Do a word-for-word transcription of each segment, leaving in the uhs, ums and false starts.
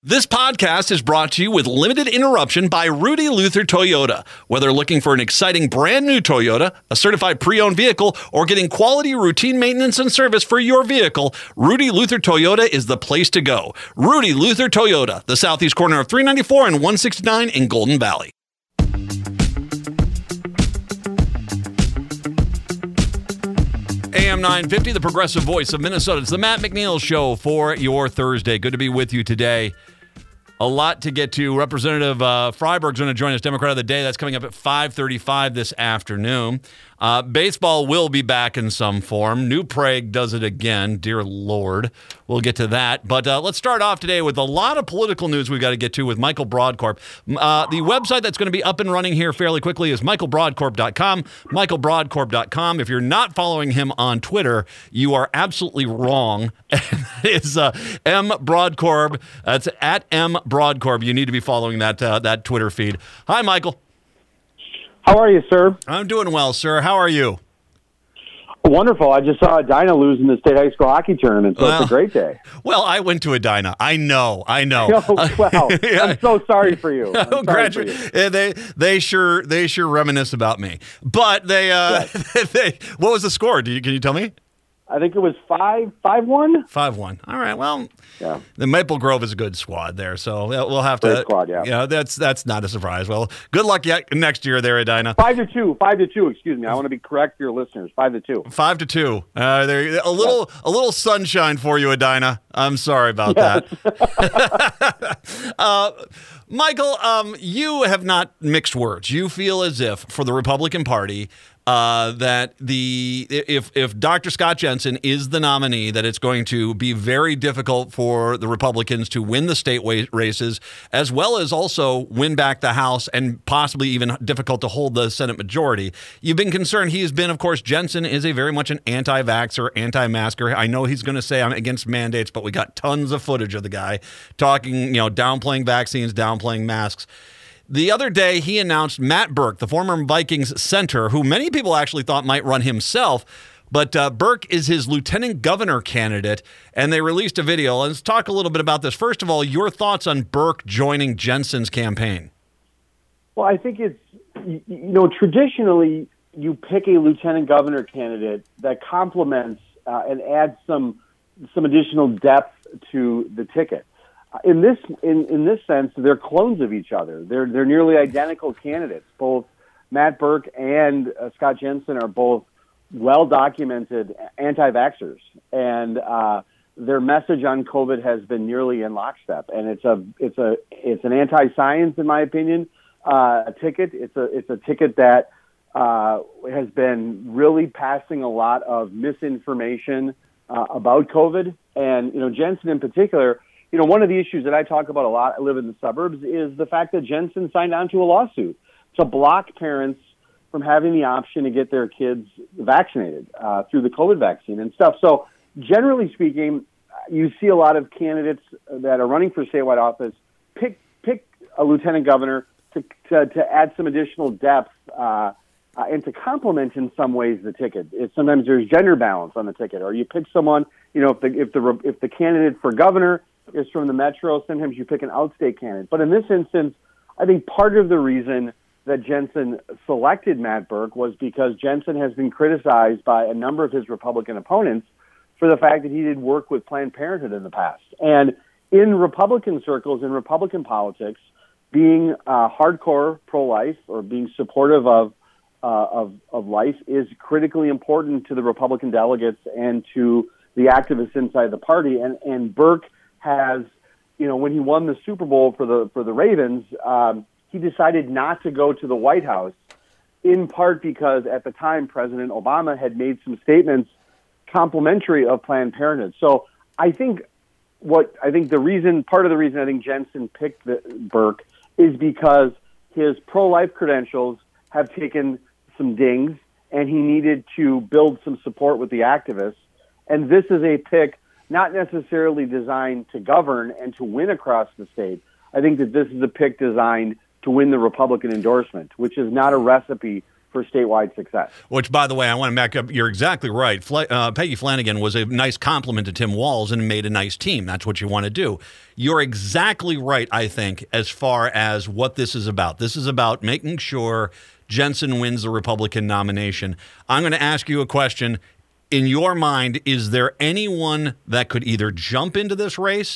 This podcast is brought to you with limited interruption by Rudy Luther Toyota. Whether looking for an exciting brand new Toyota, a certified pre-owned vehicle, or getting quality routine maintenance and service for your vehicle, Rudy Luther Toyota is the place to go. Rudy Luther Toyota, the southeast corner of three ninety-four and one sixty-nine in Golden Valley. A M nine fifty, the progressive voice of Minnesota. It's the Matt McNeil Show for your Thursday. Good to be with you today. A lot to get to. Representative uh, Freiberg's going to join us, Democrat of the Day. That's coming up at five thirty-five this afternoon. Uh, baseball will be back in some form. New Prague does it again. Dear Lord. We'll get to that. But uh, let's start off today with a lot of political news we've got to get to with Michael Brodkorb. Uh, the website that's going to be up and running here fairly quickly is michael brodkorb dot com. michael brodkorb dot com. If you're not following him on Twitter, you are absolutely wrong. It's uh, M Brodkorb. That's at M Brodkorb. You need to be following that uh, that Twitter feed. Hi, Michael. How are you, sir? I'm doing well, sir. How are you? Wonderful. I just saw Edina lose in the state high school hockey tournament, so well, it's a great day. Well, I went to Edina. I know. I know. Oh, wow. yeah. I'm so sorry for you. I'm oh, sorry for you. Yeah, they they sure they sure reminisce about me. But they uh yes. they what was the score? Do you, can you tell me? I think it was five, five one. Five one. All right. Well, yeah. The Maple Grove is a good squad there, so we'll have to. Great squad, yeah. Yeah, that's that's not a surprise. Well, good luck yet next year there, Edina. Five to two. Five to two. Excuse me. I want to be correct for your listeners. Five to two. Five to two. Uh, there a little yeah. a little sunshine for you, Edina. I'm sorry about yes. that. uh, Michael, um, you have not mixed words. You feel as if for the Republican Party. Uh, that the if if Doctor Scott Jensen is the nominee, that it's going to be very difficult for the Republicans to win the state races, as well as also win back the House, and possibly even difficult to hold the Senate majority. You've been concerned. He has been, of course, Jensen is a very much an anti-vaxxer, anti-masker. I know he's going to say I'm against mandates, but we got tons of footage of the guy talking, you know, downplaying vaccines, downplaying masks. The other day, he announced Matt Birk, the former Vikings center, who many people actually thought might run himself, but uh, Birk is his lieutenant governor candidate, and they released a video. Let's talk a little bit about this. First of all, your thoughts on Birk joining Jensen's campaign. Well, I think it's, you know, traditionally you pick a lieutenant governor candidate that complements uh, and adds some some additional depth to the ticket. In this in, in this sense, they're clones of each other. They're they're nearly identical candidates. Both Matt Birk and uh, Scott Jensen are both well documented anti-vaxxers, and uh, their message on COVID has been nearly in lockstep. And it's a it's a it's an anti-science, in my opinion, uh, a ticket. It's a it's a ticket that uh, has been really passing a lot of misinformation uh, about COVID, and you know Jensen in particular. You know, one of the issues that I talk about a lot, I live in the suburbs, is the fact that Jensen signed on to a lawsuit to block parents from having the option to get their kids vaccinated uh, through the COVID vaccine and stuff. So generally speaking, you see a lot of candidates that are running for statewide office pick pick a lieutenant governor to to, to add some additional depth uh, uh, and to complement in some ways the ticket. It's, sometimes there's gender balance on the ticket, or you pick someone. You know, if the if the if the candidate for governor is from the metro, sometimes you pick an outstate candidate. But in this instance, I think part of the reason that Jensen selected Matt Birk was because Jensen has been criticized by a number of his Republican opponents for the fact that he did work with Planned Parenthood in the past. And in Republican circles, in Republican politics, being uh, hardcore pro-life or being supportive of, uh, of of life is critically important to the Republican delegates and to the activists inside the party. And, and Birk has, you know, when he won the Super Bowl for the for the Ravens, um, he decided not to go to the White House, in part because at the time President Obama had made some statements complimentary of Planned Parenthood. So I think what I think the reason, part of the reason I think Jensen picked the, Birk is because his pro-life credentials have taken some dings, and he needed to build some support with the activists. And this is a pick not necessarily designed to govern and to win across the state. I think that this is a pick designed to win the Republican endorsement, which is not a recipe for statewide success. Which, by the way, I want to back up. You're exactly right. Fle- uh, Peggy Flanagan was a nice compliment to Tim Walz and made a nice team. That's what you want to do. You're exactly right, I think, as far as what this is about. This is about making sure Jensen wins the Republican nomination. I'm going to ask you a question. In your mind, is there anyone that could either jump into this race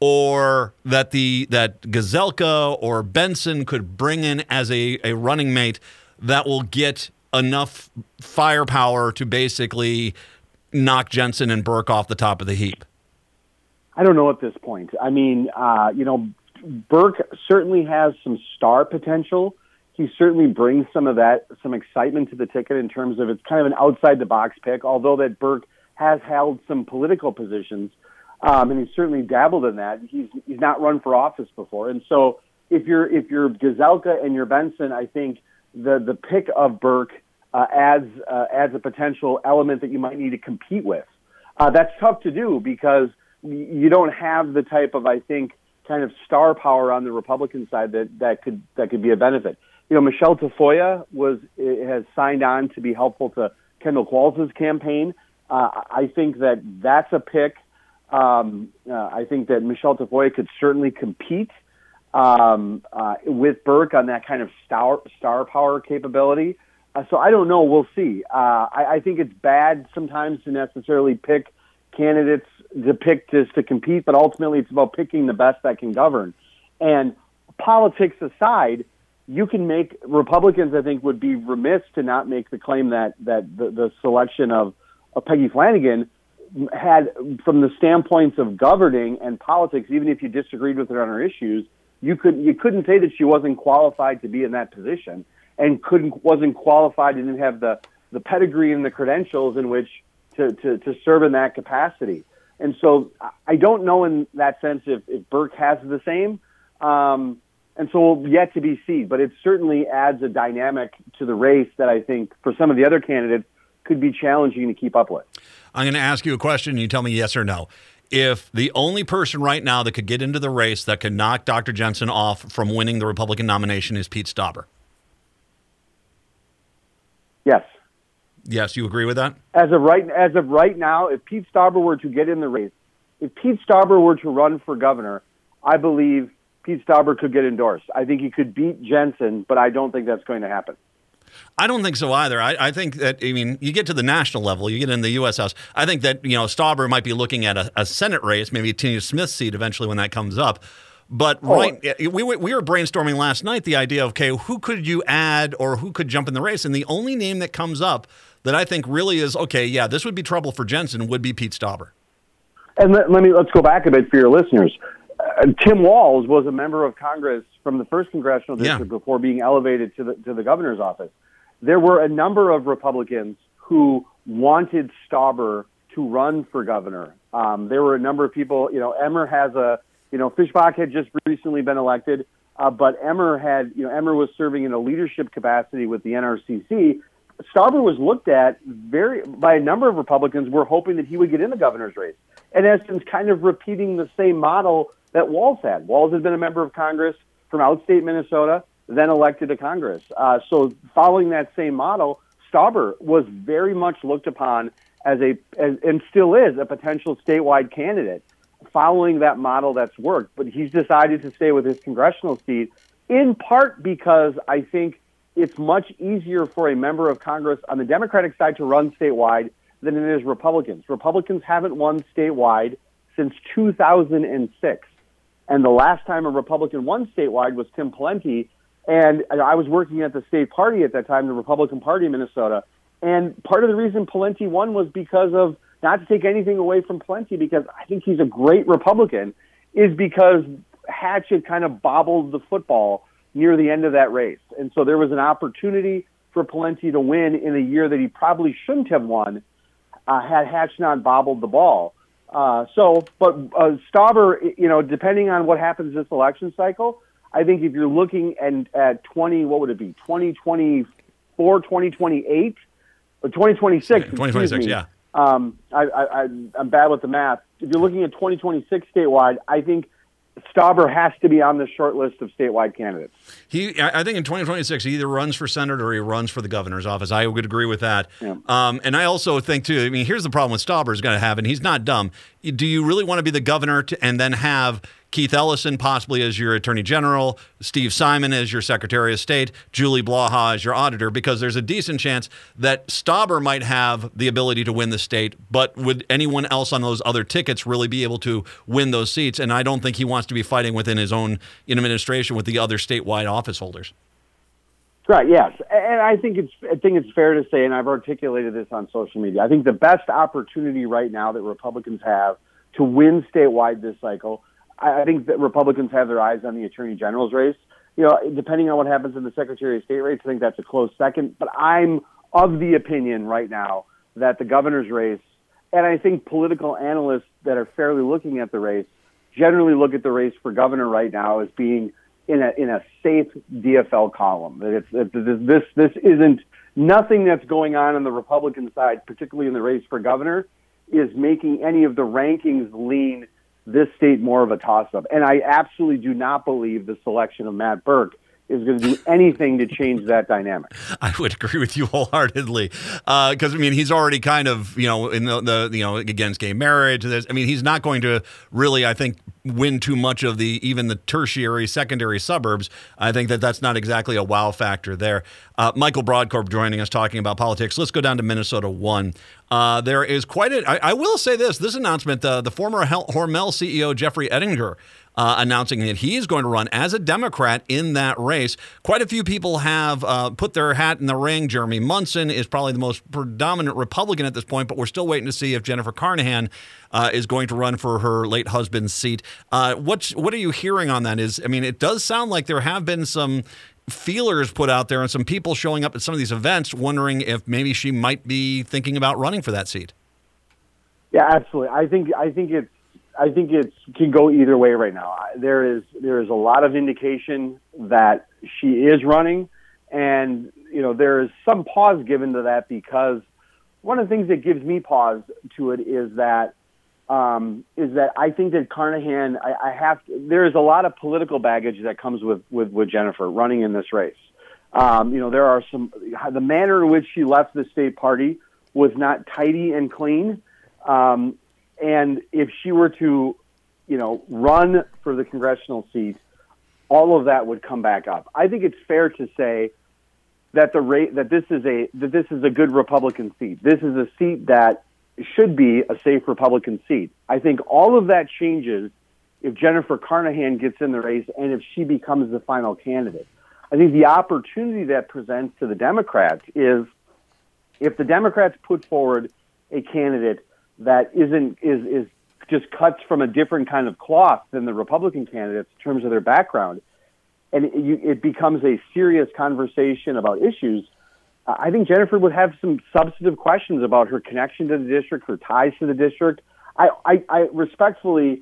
or that the that Gazelka or Benson could bring in as a, a running mate that will get enough firepower to basically knock Jensen and Burke off the top of the heap? I don't know at this point. I mean, uh, you know, Burke certainly has some star potential. He certainly brings some of that, some excitement to the ticket in terms of it's kind of an outside-the-box pick, although that Burke has held some political positions, um, and he's certainly dabbled in that. He's he's not run for office before. And so if you're if you're Gazelka and you're Benson, I think the the pick of Burke uh, adds uh, adds a potential element that you might need to compete with. Uh, that's tough to do because you don't have the type of, I think, kind of star power on the Republican side that, that could that could be a benefit. You know, Michelle Tafoya was has signed on to be helpful to Kendall Qualls' campaign. Uh, I think that that's a pick. Um, uh, I think that Michelle Tafoya could certainly compete Um, uh, with Burke on that kind of star star power capability. Uh, so I don't know. We'll see. Uh, I, I think it's bad sometimes to necessarily pick candidates to pick just to compete, but ultimately it's about picking the best that can govern. And politics aside, you can make Republicans, I think, would be remiss to not make the claim that that the, the selection of, of Peggy Flanagan had, from the standpoints of governing and politics, even if you disagreed with her on her issues, You could you couldn't say that she wasn't qualified to be in that position, and couldn't wasn't qualified and didn't have the, the pedigree and the credentials in which to, to, to serve in that capacity. And so I don't know in that sense if, if Burke has the same, um, and so yet to be seen. But it certainly adds a dynamic to the race that I think for some of the other candidates could be challenging to keep up with. I'm going to ask you a question, and you tell me yes or no. If the only person right now that could get into the race that could knock Doctor Jensen off from winning the Republican nomination is Pete Stauber. Yes. Yes, you agree with that? As of right as of right now, if Pete Stauber were to get in the race, if Pete Stauber were to run for governor, I believe Pete Stauber could get endorsed. I think he could beat Jensen, but I don't think that's going to happen. I don't think so either. I, I think that, I mean, you get to the national level, you get in the U S House. I think that, you know, Stauber might be looking at a, a Senate race, maybe a Tina Smith seat eventually when that comes up. But oh. right, we, we were brainstorming last night the idea of, okay, who could you add or who could jump in the race? And the only name that comes up that I think really is, okay, yeah, this would be trouble for Jensen would be Pete Stauber. And let, let me, let's go back a bit for your listeners. Uh, Tim Walz was a member of Congress from the first congressional district yeah. before being elevated to the to the governor's office. There were a number of Republicans who wanted Stauber to run for governor. Um, there were a number of people. You know, Emmer has a. You know, Fischbach had just recently been elected, uh, but Emmer had. You know, Emmer was serving in a leadership capacity with the N R C C. Stauber was looked at very by a number of Republicans. Were hoping that he would get in the governor's race. In essence, kind of repeating the same model that Walz had. Walz had been a member of Congress from outstate Minnesota, then elected to Congress. Uh, so following that same model, Stauber was very much looked upon as a, as, and still is, a potential statewide candidate following that model that's worked. But he's decided to stay with his congressional seat, in part because I think it's much easier for a member of Congress on the Democratic side to run statewide than it is Republicans. Republicans haven't won statewide since two thousand six. And the last time a Republican won statewide was Tim Pawlenty. And I was working at the state party at that time, the Republican Party in Minnesota. And part of the reason Pawlenty won was because of, not to take anything away from Pawlenty, because I think he's a great Republican, is because Hatch had kind of bobbled the football near the end of that race. And so there was an opportunity for Pawlenty to win in a year that he probably shouldn't have won uh, had Hatch not bobbled the ball. Uh, so, but uh, Stauber, you know, depending on what happens this election cycle, I think if you're looking at, at twenty, what would it be, twenty twenty-four, twenty twenty-eight, or twenty twenty-six? twenty twenty-six, yeah. Um, I, I, I'm bad with the math. If you're looking at twenty twenty-six statewide, I think Stauber has to be on the short list of statewide candidates. He, I think in twenty twenty-six, he either runs for Senate or he runs for the governor's office. I would agree with that. Yeah. Um, and I also think, too, I mean, here's the problem with Stauber is going to have, and he's not dumb. Do you really want to be the governor to, and then have Keith Ellison possibly as your attorney general, Steve Simon as your secretary of state, Julie Blaha as your auditor? Because there's a decent chance that Stauber might have the ability to win the state, but would anyone else on those other tickets really be able to win those seats? And I don't think he wants to be fighting within his own administration with the other statewide office holders. Right, yes. And I think it's I think it's fair to say, and I've articulated this on social media, I think the best opportunity right now that Republicans have to win statewide this cycle, I think that Republicans have their eyes on the Attorney General's race. You know, depending on what happens in the Secretary of State race, I think that's a close second. But I'm of the opinion right now that the governor's race, and I think political analysts that are fairly looking at the race, generally look at the race for governor right now as being in a in a safe D F L column. That it's that this this isn't nothing that's going on on the Republican side, particularly in the race for governor, is making any of the rankings lean this state more of a toss-up. And I absolutely do not believe the selection of Matt Birk is going to do anything to change that dynamic. I would agree with you wholeheartedly, because uh, I mean he's already kind of you know in the, the you know against gay marriage. There's, I mean he's not going to really I think win too much of the even the tertiary, secondary suburbs. I think that that's not exactly a wow factor there. Uh, Michael Brodkorb joining us talking about politics. Let's go down to Minnesota one. Uh, there is quite a. I, I will say this: this announcement, uh, the former Hormel C E O Jeffrey Ettinger. Uh, announcing that he is going to run as a Democrat in that race. Quite a few people have uh, put their hat in the ring. Jeremy Munson is probably the most predominant Republican at this point, but we're still waiting to see if Jennifer Carnahan uh, is going to run for her late husband's seat. Uh, what's, what are you hearing on that? Is I mean, it does sound like there have been some feelers put out there and some people showing up at some of these events wondering if maybe she might be thinking about running for that seat. Yeah, absolutely. I think I think it's I think it can go either way right now. There is there is a lot of indication that she is running, and you know there is some pause given to that because one of the things that gives me pause to it is that um, is that I think that Carnahan I, I have to, there is a lot of political baggage that comes with with, with Jennifer running in this race. Um, you know there are some the manner in which she left the state party was not tidy and clean. Um, And if she were to, you know, run for the congressional seat, all of that would come back up. I think it's fair to say that the rate that this is a that this is a good Republican seat. This is a seat that should be a safe Republican seat. I think all of that changes if Jennifer Carnahan gets in the race and if she becomes the final candidate. I think the opportunity that presents to the Democrats is if the Democrats put forward a candidate that isn't is is just cuts from a different kind of cloth than the Republican candidates in terms of their background, and it, you, it becomes a serious conversation about issues. Uh, I think Jennifer would have some substantive questions about her connection to the district, her ties to the district. I, I, I respectfully,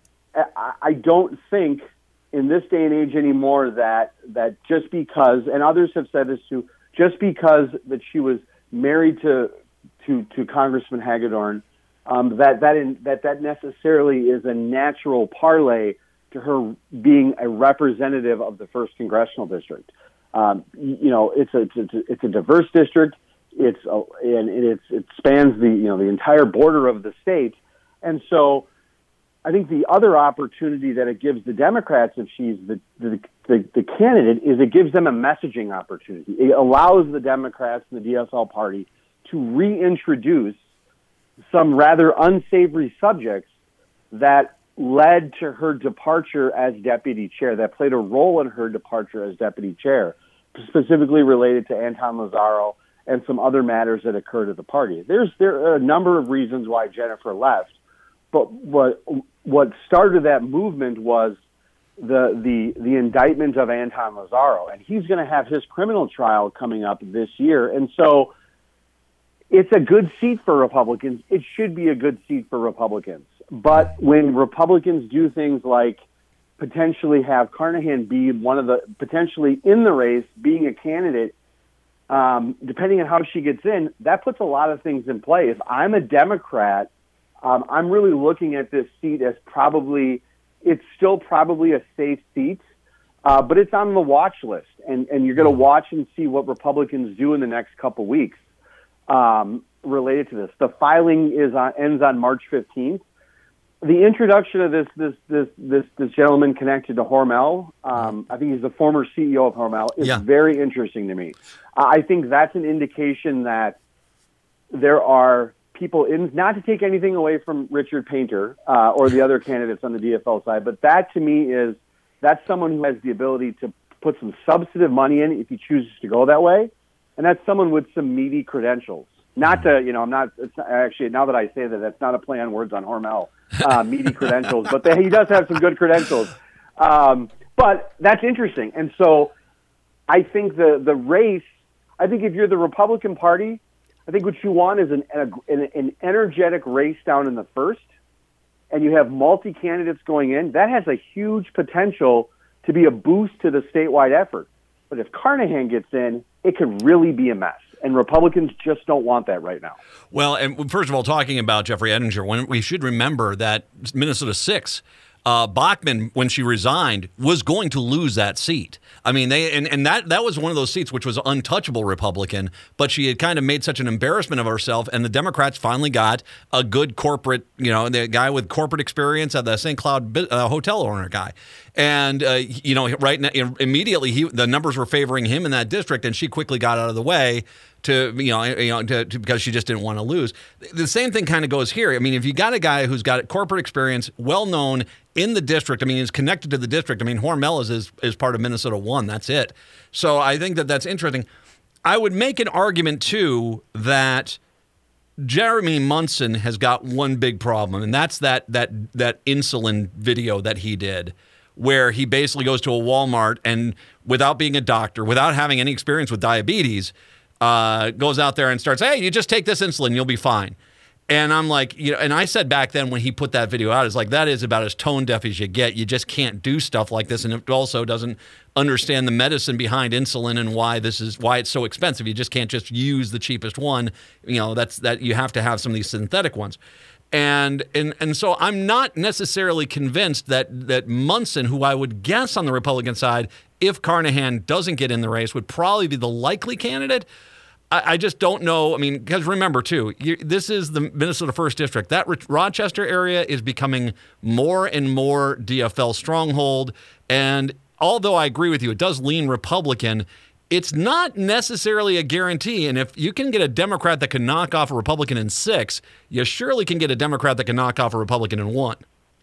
I, I don't think in this day and age anymore that that just because, and others have said this too, just because that she was married to to to Congressman Hagedorn. Um, that that in, that that necessarily is a natural parlay to her being a representative of the first congressional district. Um, you know, it's a, it's a it's a diverse district. It's a, and it's it spans the you know the entire border of the state, and so I think the other opportunity that it gives the Democrats, if she's the the, the the candidate, is it gives them a messaging opportunity. It allows the Democrats and the D F L party to reintroduce some rather unsavory subjects that led to her departure as deputy chair, that played a role in her departure as deputy chair, specifically related to Anton Lazzaro and some other matters that occurred at the party. There's there are a number of reasons why Jennifer left, but what what started that movement was the the the indictment of Anton Lazzaro, and he's going to have his criminal trial coming up this year, and so it's a good seat for Republicans. It should be a good seat for Republicans. But when Republicans do things like potentially have Carnahan be one of the, potentially in the race, being a candidate, um, depending on how she gets in, that puts a lot of things in play. If I'm a Democrat, um, I'm really looking at this seat as probably it's still probably a safe seat, uh, but it's on the watch list, and, and you're going to watch and see what Republicans do in the next couple weeks um, related to this. The filing is on, ends on March fifteenth. The introduction of this this this this, this gentleman connected to Hormel, um, I think he's the former C E O of Hormel, is yeah. very interesting to me. Uh, I think that's an indication that there are people in, not to take anything away from Richard Painter uh, or the other candidates on the D F L side, but that to me is, that's someone who has the ability to put some substantive money in if he chooses to go that way, and that's someone with some meaty credentials. Not to, you know, I'm not, it's not actually, now that I say that, that's not a play on words on Hormel. Uh, meaty credentials, but they, he does have some good credentials. Um, but that's interesting. And so I think the, the race, I think if you're the Republican Party, I think what you want is an, an, an energetic race down in the first, and you have multi-candidates going in. That has a huge potential to be a boost to the statewide effort. But if Carnahan gets in, it could really be a mess. And Republicans just don't want that right now. Well, and first of all, talking about Jeffrey Ettinger, when we should remember that Minnesota six, uh, Bachmann, when she resigned, was going to lose that seat. I mean, they and, and that that was one of those seats which was untouchable Republican, but she had kind of made such an embarrassment of herself, and the Democrats finally got a good corporate, you know, the guy with corporate experience at the Saint Cloud uh, hotel owner guy. And, uh, you know, right now, immediately he, the numbers were favoring him in that district, and she quickly got out of the way to, you know, you know to, to, because she just didn't want to lose. The same thing kind of goes here. I mean, if you got a guy who's got corporate experience, well-known in the district, I mean, he's connected to the district. I mean, Hormel is, is, is part of Minnesota one. That's it. So I think that that's interesting. I would make an argument, too, that Jeremy Munson has got one big problem, and that's that that that insulin video that he did, where he basically goes to a Walmart and, without being a doctor, without having any experience with diabetes, uh, goes out there and starts, hey, you just take this insulin, you'll be fine. And I'm like, you know, and I said back then when he put that video out, it's like, that is about as tone deaf as you get. You just can't do stuff like this. And it also doesn't understand the medicine behind insulin and why this is, why it's so expensive. You just can't just use the cheapest one. You know, that's that you have to have some of these synthetic ones. And and and so I'm not necessarily convinced that that Munson, who I would guess on the Republican side, if Carnahan doesn't get in the race, would probably be the likely candidate. I, I just don't know. I mean, because remember, too, you, this is the Minnesota first District. That Rochester area is becoming more and more D F L stronghold. And although I agree with you, it does lean Republican, it's not necessarily a guarantee. And if you can get a Democrat that can knock off a Republican in six, you surely can get a Democrat that can knock off a Republican in one.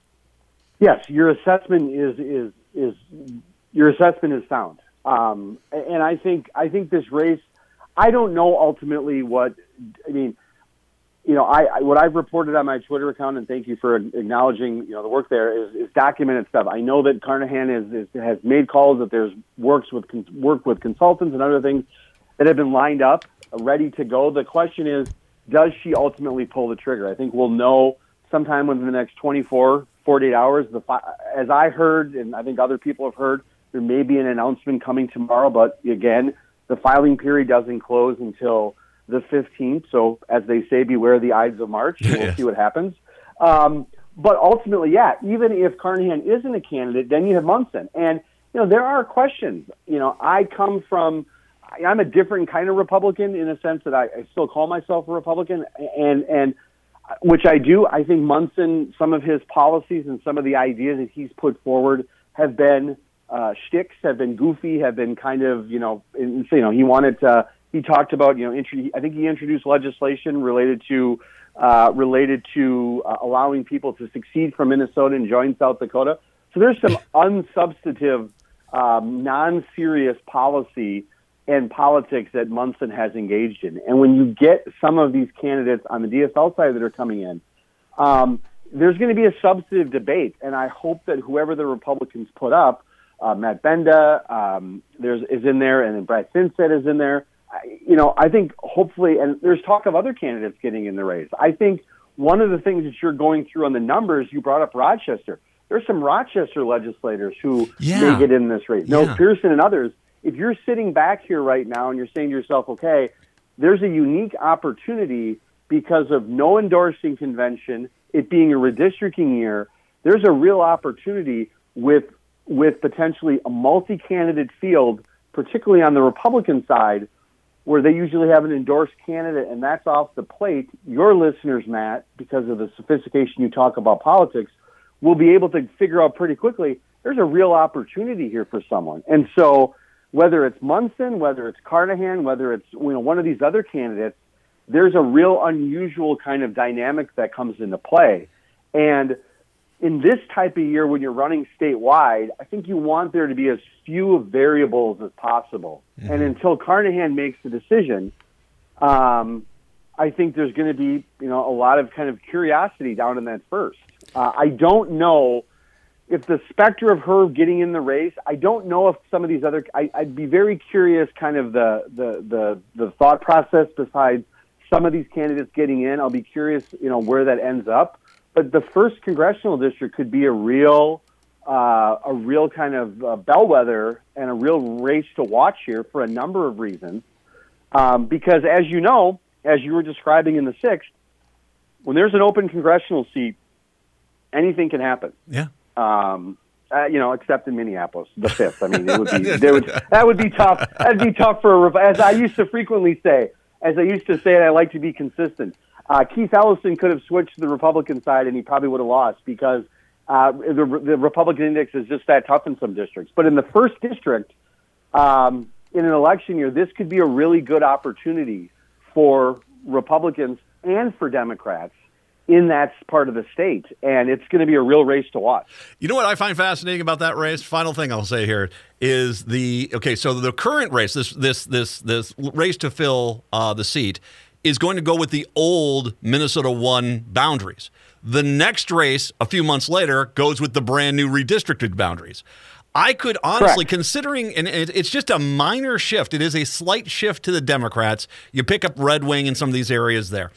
Yes, your assessment is is is your assessment is sound. Um, and I think I think this race, I don't know ultimately what, I mean, you know, I, I what I've reported on my Twitter account, and thank you for acknowledging, you know, the work there, is, is documented stuff. I know that Carnahan is, is has made calls, that there's works with work with consultants and other things that have been lined up, ready to go. The question is, does she ultimately pull the trigger? I think we'll know sometime within the next twenty-four, forty-eight hours. The as I heard, and I think other people have heard, there may be an announcement coming tomorrow, but again, the filing period doesn't close until the fifteenth. So as they say, beware the Ides of March. We'll yes. see what happens. Um, but ultimately, yeah, even if Carnahan isn't a candidate, then you have Munson. And, you know, there are questions. You know, I come from, I'm a different kind of Republican in a sense that I, I still call myself a Republican. And, and which I do. I think Munson, some of his policies and some of the ideas that he's put forward have been uh, shticks, have been goofy, have been kind of, you know, in, you know, he wanted to, he talked about, you know, intro- I think he introduced legislation related to uh, related to uh, allowing people to succeed from Minnesota and join South Dakota. So there's some unsubstantive, um, non-serious policy and politics that Munson has engaged in. And when you get some of these candidates on the D F L side that are coming in, um, there's going to be a substantive debate. And I hope that whoever the Republicans put up, uh, Matt Benda um, there's is in there, and then Brad Finstead is in there. You know, I think hopefully, and there's talk of other candidates getting in the race. I think one of the things that you're going through on the numbers, you brought up Rochester. There's some Rochester legislators who yeah. may get in this race. No, yeah. Pearson and others. If you're sitting back here right now and you're saying to yourself, okay, there's a unique opportunity because of no endorsing convention, it being a redistricting year, there's a real opportunity with with potentially a multi-candidate field, particularly on the Republican side, where they usually have an endorsed candidate, and that's off the plate. Your listeners, Matt, because of the sophistication you talk about politics, will be able to figure out pretty quickly there's a real opportunity here for someone. And so whether it's Munson, whether it's Carnahan, whether it's you know one of these other candidates, there's a real unusual kind of dynamic that comes into play. And in this type of year, when you're running statewide, I think you want there to be as few variables as possible. Mm-hmm. And until Carnahan makes the decision, um, I think there's going to be, you know, a lot of kind of curiosity down in that first. Uh, I don't know if the specter of her getting in the race. I don't know if some of these other. I, I'd be very curious, kind of the the the the thought process besides some of these candidates getting in. I'll be curious, you know, where that ends up. But the first congressional district could be a real, uh, a real kind of uh, bellwether and a real race to watch here for a number of reasons. Um, because as you know, as you were describing in the sixth, when there's an open congressional seat, anything can happen. Yeah. Um, uh, you know, except in Minneapolis, the fifth. I mean, it would be there would that would be tough. That'd be tough for a, as I used to frequently say, as I used to say, and I like to be consistent. Uh, Keith Ellison could have switched to the Republican side, and he probably would have lost because uh, the, the Republican index is just that tough in some districts. But in the first district, um, in an election year, this could be a really good opportunity for Republicans and for Democrats in that part of the state, and it's going to be a real race to watch. You know what I find fascinating about that race? Final thing I'll say here is the okay. So the current race, this this this this race to fill uh, the seat, is going to go with the old Minnesota one boundaries. The next race, a few months later, goes with the brand new redistricted boundaries. I could honestly, Correct. considering, and it's just a minor shift, it is a slight shift to the Democrats. You pick up Red Wing in some of these areas there.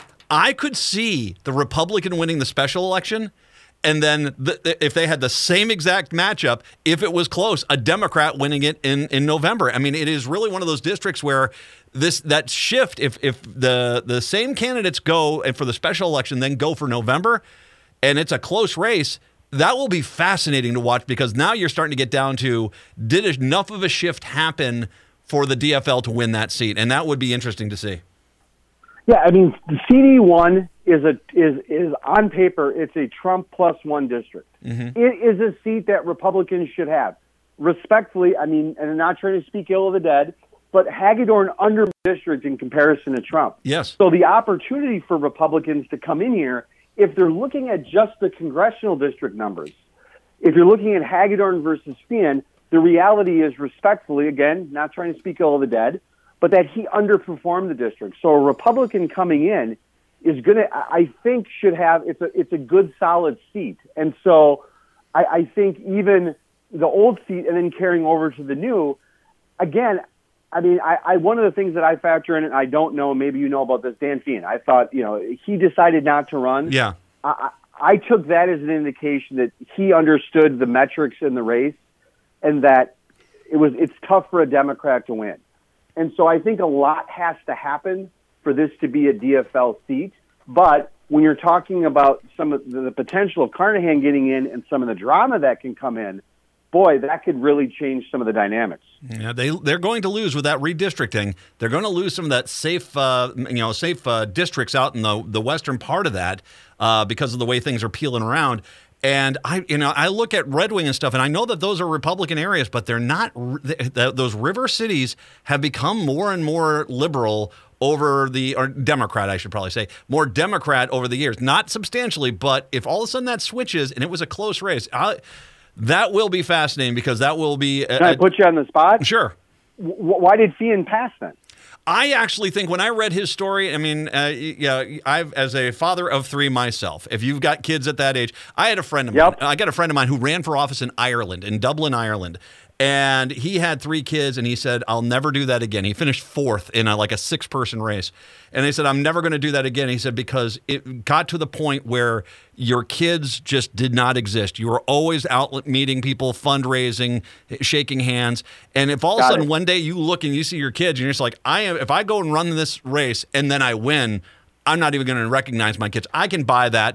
I could see the Republican winning the special election, and then the, if they had the same exact matchup, if it was close, a Democrat winning it in, in November. I mean, it is really one of those districts where this that shift, if if the, the same candidates go and for the special election, then go for November, and it's a close race, that will be fascinating to watch because now you're starting to get down to, did enough of a shift happen for the D F L to win that seat? And that would be interesting to see. Yeah, I mean, the C D one is a is is on paper, it's a Trump plus one district. Mm-hmm. It is a seat that Republicans should have. Respectfully, I mean, and I'm not trying to speak ill of the dead, but Hagedorn under district in comparison to Trump. Yes. So the opportunity for Republicans to come in here, if they're looking at just the congressional district numbers, if you're looking at Hagedorn versus Feehan, the reality is, respectfully, again, not trying to speak ill of the dead, but that he underperformed the district. So a Republican coming in is going to, I think, should have, it's a it's a good, solid seat. And so I, I think even the old seat and then carrying over to the new, again, I mean, I, I one of the things that I factor in, and I don't know, maybe you know about this, Dan Feehan. I thought, you know, he decided not to run. Yeah. I, I took that as an indication that he understood the metrics in the race and that it was it's tough for a Democrat to win. And so I think a lot has to happen for this to be a D F L seat. But when you're talking about some of the, the potential of Carnahan getting in and some of the drama that can come in, boy, that could really change some of the dynamics. Yeah, they they're going to lose with that redistricting. They're going to lose some of that safe, uh, you know, safe uh, districts out in the the western part of that uh, because of the way things are peeling around. And I, you know, I look at Red Wing and stuff, and I know that those are Republican areas, but they're not. Those river cities have become more and more liberal over the, or Democrat, I should probably say, more Democrat over the years. Not substantially, but if all of a sudden that switches and it was a close race, I, that will be fascinating because that will be. A, Can I put you on the spot? Sure. W- why did Feehan pass then? I actually think when I read his story, I mean, uh, yeah, I've as a father of three myself, if you've got kids at that age, I had a friend of yep. mine. I got a friend of mine who ran for office in Ireland, in Dublin, Ireland. And he had three kids, and he said, I'll never do that again. He finished fourth in a, like a six-person race. And he said, I'm never going to do that again. He said, because it got to the point where your kids just did not exist. You were always out meeting people, fundraising, shaking hands. And if all of a sudden one day you look and you see your kids, and you're just like, I am. If I go and run this race and then I win, I'm not even going to recognize my kids. I can buy that.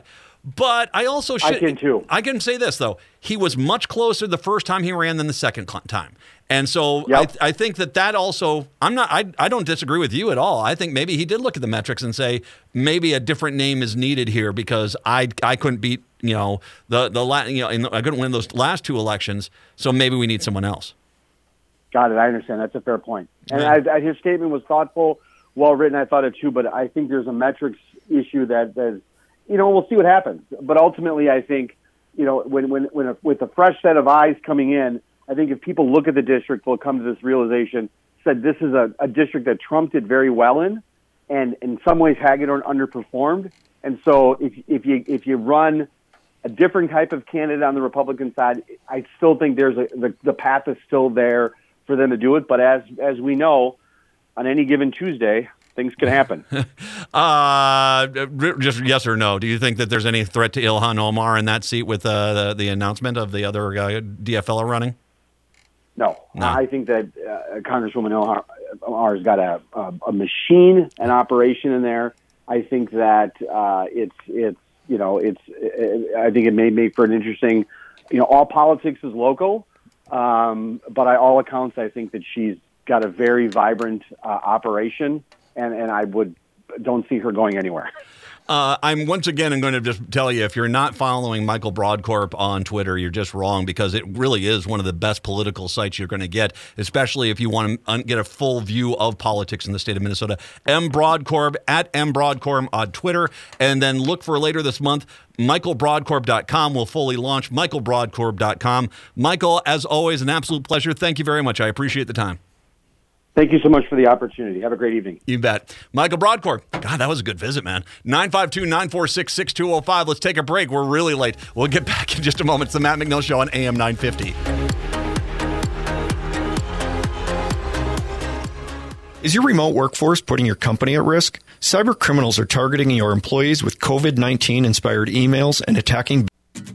But I also should. I can too. I can say this though: he was much closer the first time he ran than the second cl- time, and so Yep. I, I think that that also. I'm not. I I don't disagree with you at all. I think maybe he did look at the metrics and say maybe a different name is needed here because I I couldn't beat you know the the la- you know in the, I couldn't win those last two elections, so maybe we need someone else. Got it. I understand. That's a fair point. And Right. I, I, his statement was thoughtful, well written. I thought it too, but I think there's a metrics issue that, that you know, we'll see what happens. But ultimately, I think, you know, when when when a, with a fresh set of eyes coming in, I think if people look at the district, they'll come to this realization. Said this is a, a district that Trump did very well in, and in some ways Hagedorn underperformed. And so if if you if you run a different type of candidate on the Republican side, I still think there's a the, the path is still there for them to do it. But as as we know, on any given Tuesday, things can happen. uh, just yes or no. Do you think that there's any threat to Ilhan Omar in that seat with uh, the the announcement of the other uh, D F L running? No, No. I think that uh, Congresswoman Omar has got a, a a machine, an operation in there. I think that uh, it's it's you know it's it, I think it may make for an interesting. You know, all politics is local. Um, but by all accounts, I think that she's got a very vibrant uh, operation, and, and I would don't see her going anywhere. Uh, I'm once again, I'm going to just tell you, if you're not following Michael Broadcorp on Twitter, you're just wrong because it really is one of the best political sites you're going to get, especially if you want to un- get a full view of politics in the state of Minnesota. M. Broadcorp at M. Broadcorp on Twitter. And then look for later this month, michael broadcorp dot com will fully launch, michael broadcorp dot com. Michael, as always, an absolute pleasure. Thank you very much. I appreciate the time. Thank you so much for the opportunity. Have a great evening. You bet. Michael Broadcorp. God, that was a good visit, man. nine five two, nine four six, six two zero five. Let's take a break. We're really late. We'll get back in just a moment. It's the Matt McNeil Show on A M nine fifty. Is your remote workforce putting your company at risk? Cyber criminals are targeting your employees with COVID nineteen inspired emails and attacking.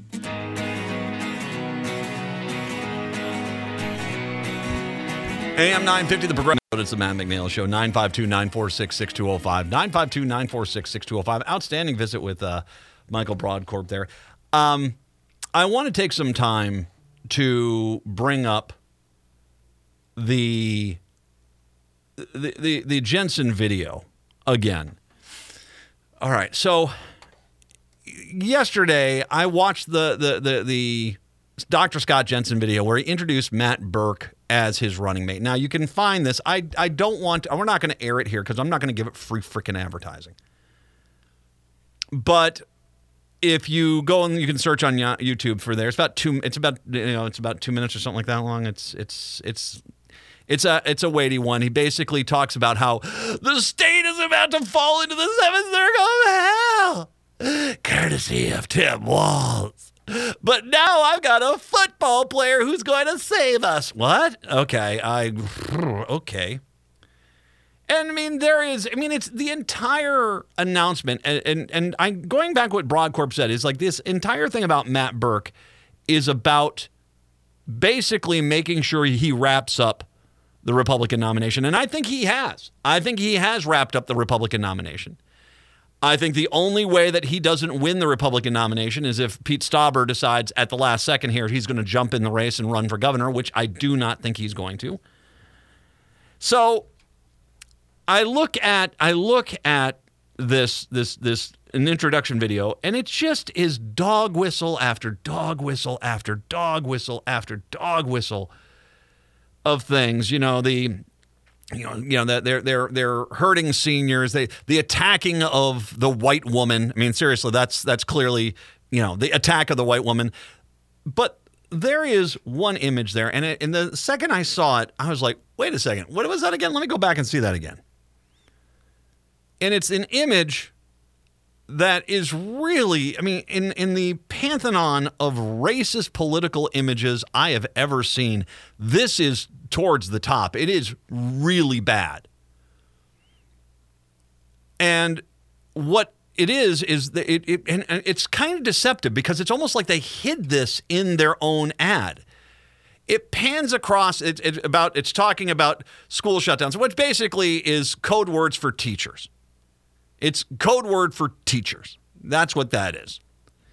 A M nine fifty, the progressive. It's the Matt McNeil Show, nine five two, nine four six, six two zero five, nine five two, nine four six, six two zero five. Outstanding visit with uh, Michael Broadcorp there. Um, I want to take some time to bring up the, the, the, the Jensen video again. All right, so yesterday I watched the, the, the, the Doctor Scott Jensen video where he introduced Matt Birk as his running mate. Now, you can find this. I I don't want to, we're not going to air it here because I'm not going to give it free freaking advertising. But if you go and you can search on YouTube for there, it's about two. It's about you know it's about two minutes or something like that long. It's it's it's it's a it's a weighty one. He basically talks about how the state is about to fall into the seventh circle of hell, courtesy of Tim Walz. But now I've got a football player who's going to save us. What? Okay, I okay. And I mean, there is. I mean, it's the entire announcement, and and, and I going back what Broadcorp said is like this entire thing about Matt Birk is about basically making sure he wraps up the Republican nomination, and I think he has. I think he has wrapped up the Republican nomination. I think the only way that he doesn't win the Republican nomination is if Pete Stauber decides at the last second here he's going to jump in the race and run for governor, which I do not think he's going to. So I look at I look at this this this an introduction video, and it just is dog whistle after dog whistle after dog whistle after dog whistle of things. You know, the You know, you know that they're they're they're hurting seniors. They the attacking of the white woman. I mean, seriously, that's that's clearly you know the attack of the white woman. But there is one image there, and it, and the second I saw it, I was like, wait a second, what was that again? Let me go back and see that again. And it's an image that is really, I mean, in in the pantheon of racist political images I have ever seen, this is towards the top. It is really bad. And what it is, is that it, it and, and it's kind of deceptive because it's almost like they hid this in their own ad. It pans across, it, it about it's talking about school shutdowns, which basically is code words for teachers. It's code word for teachers. That's what that is.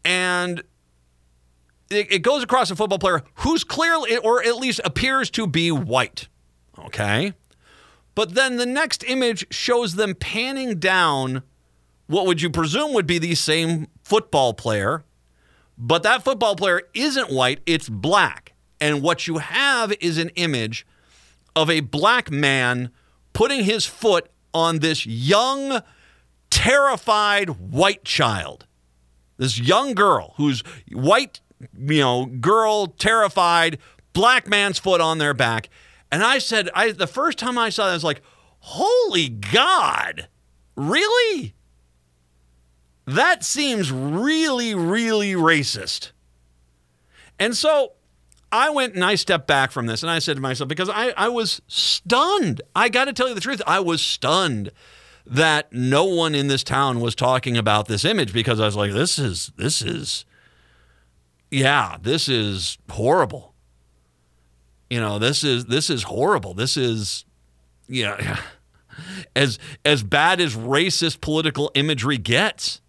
And it, it goes across a football player who's clearly, or at least appears to be white. Okay? But then the next image shows them panning down what would you presume would be the same football player, but that football player isn't white, it's black. And what you have is an image of a black man putting his foot on this young, terrified white child. This young girl who's white, you know, girl, terrified, black man's foot on their back. And I said, I the first time I saw that, I was like, holy God, really? That seems really, really racist. And so I went and I stepped back from this and I said to myself, because I, I was stunned. I got to tell you the truth. I was stunned that no one in this town was talking about this image, because I was like, this is, this is, yeah, this is horrible. You know, this is, this is horrible. This is, yeah, as, as bad as racist political imagery gets.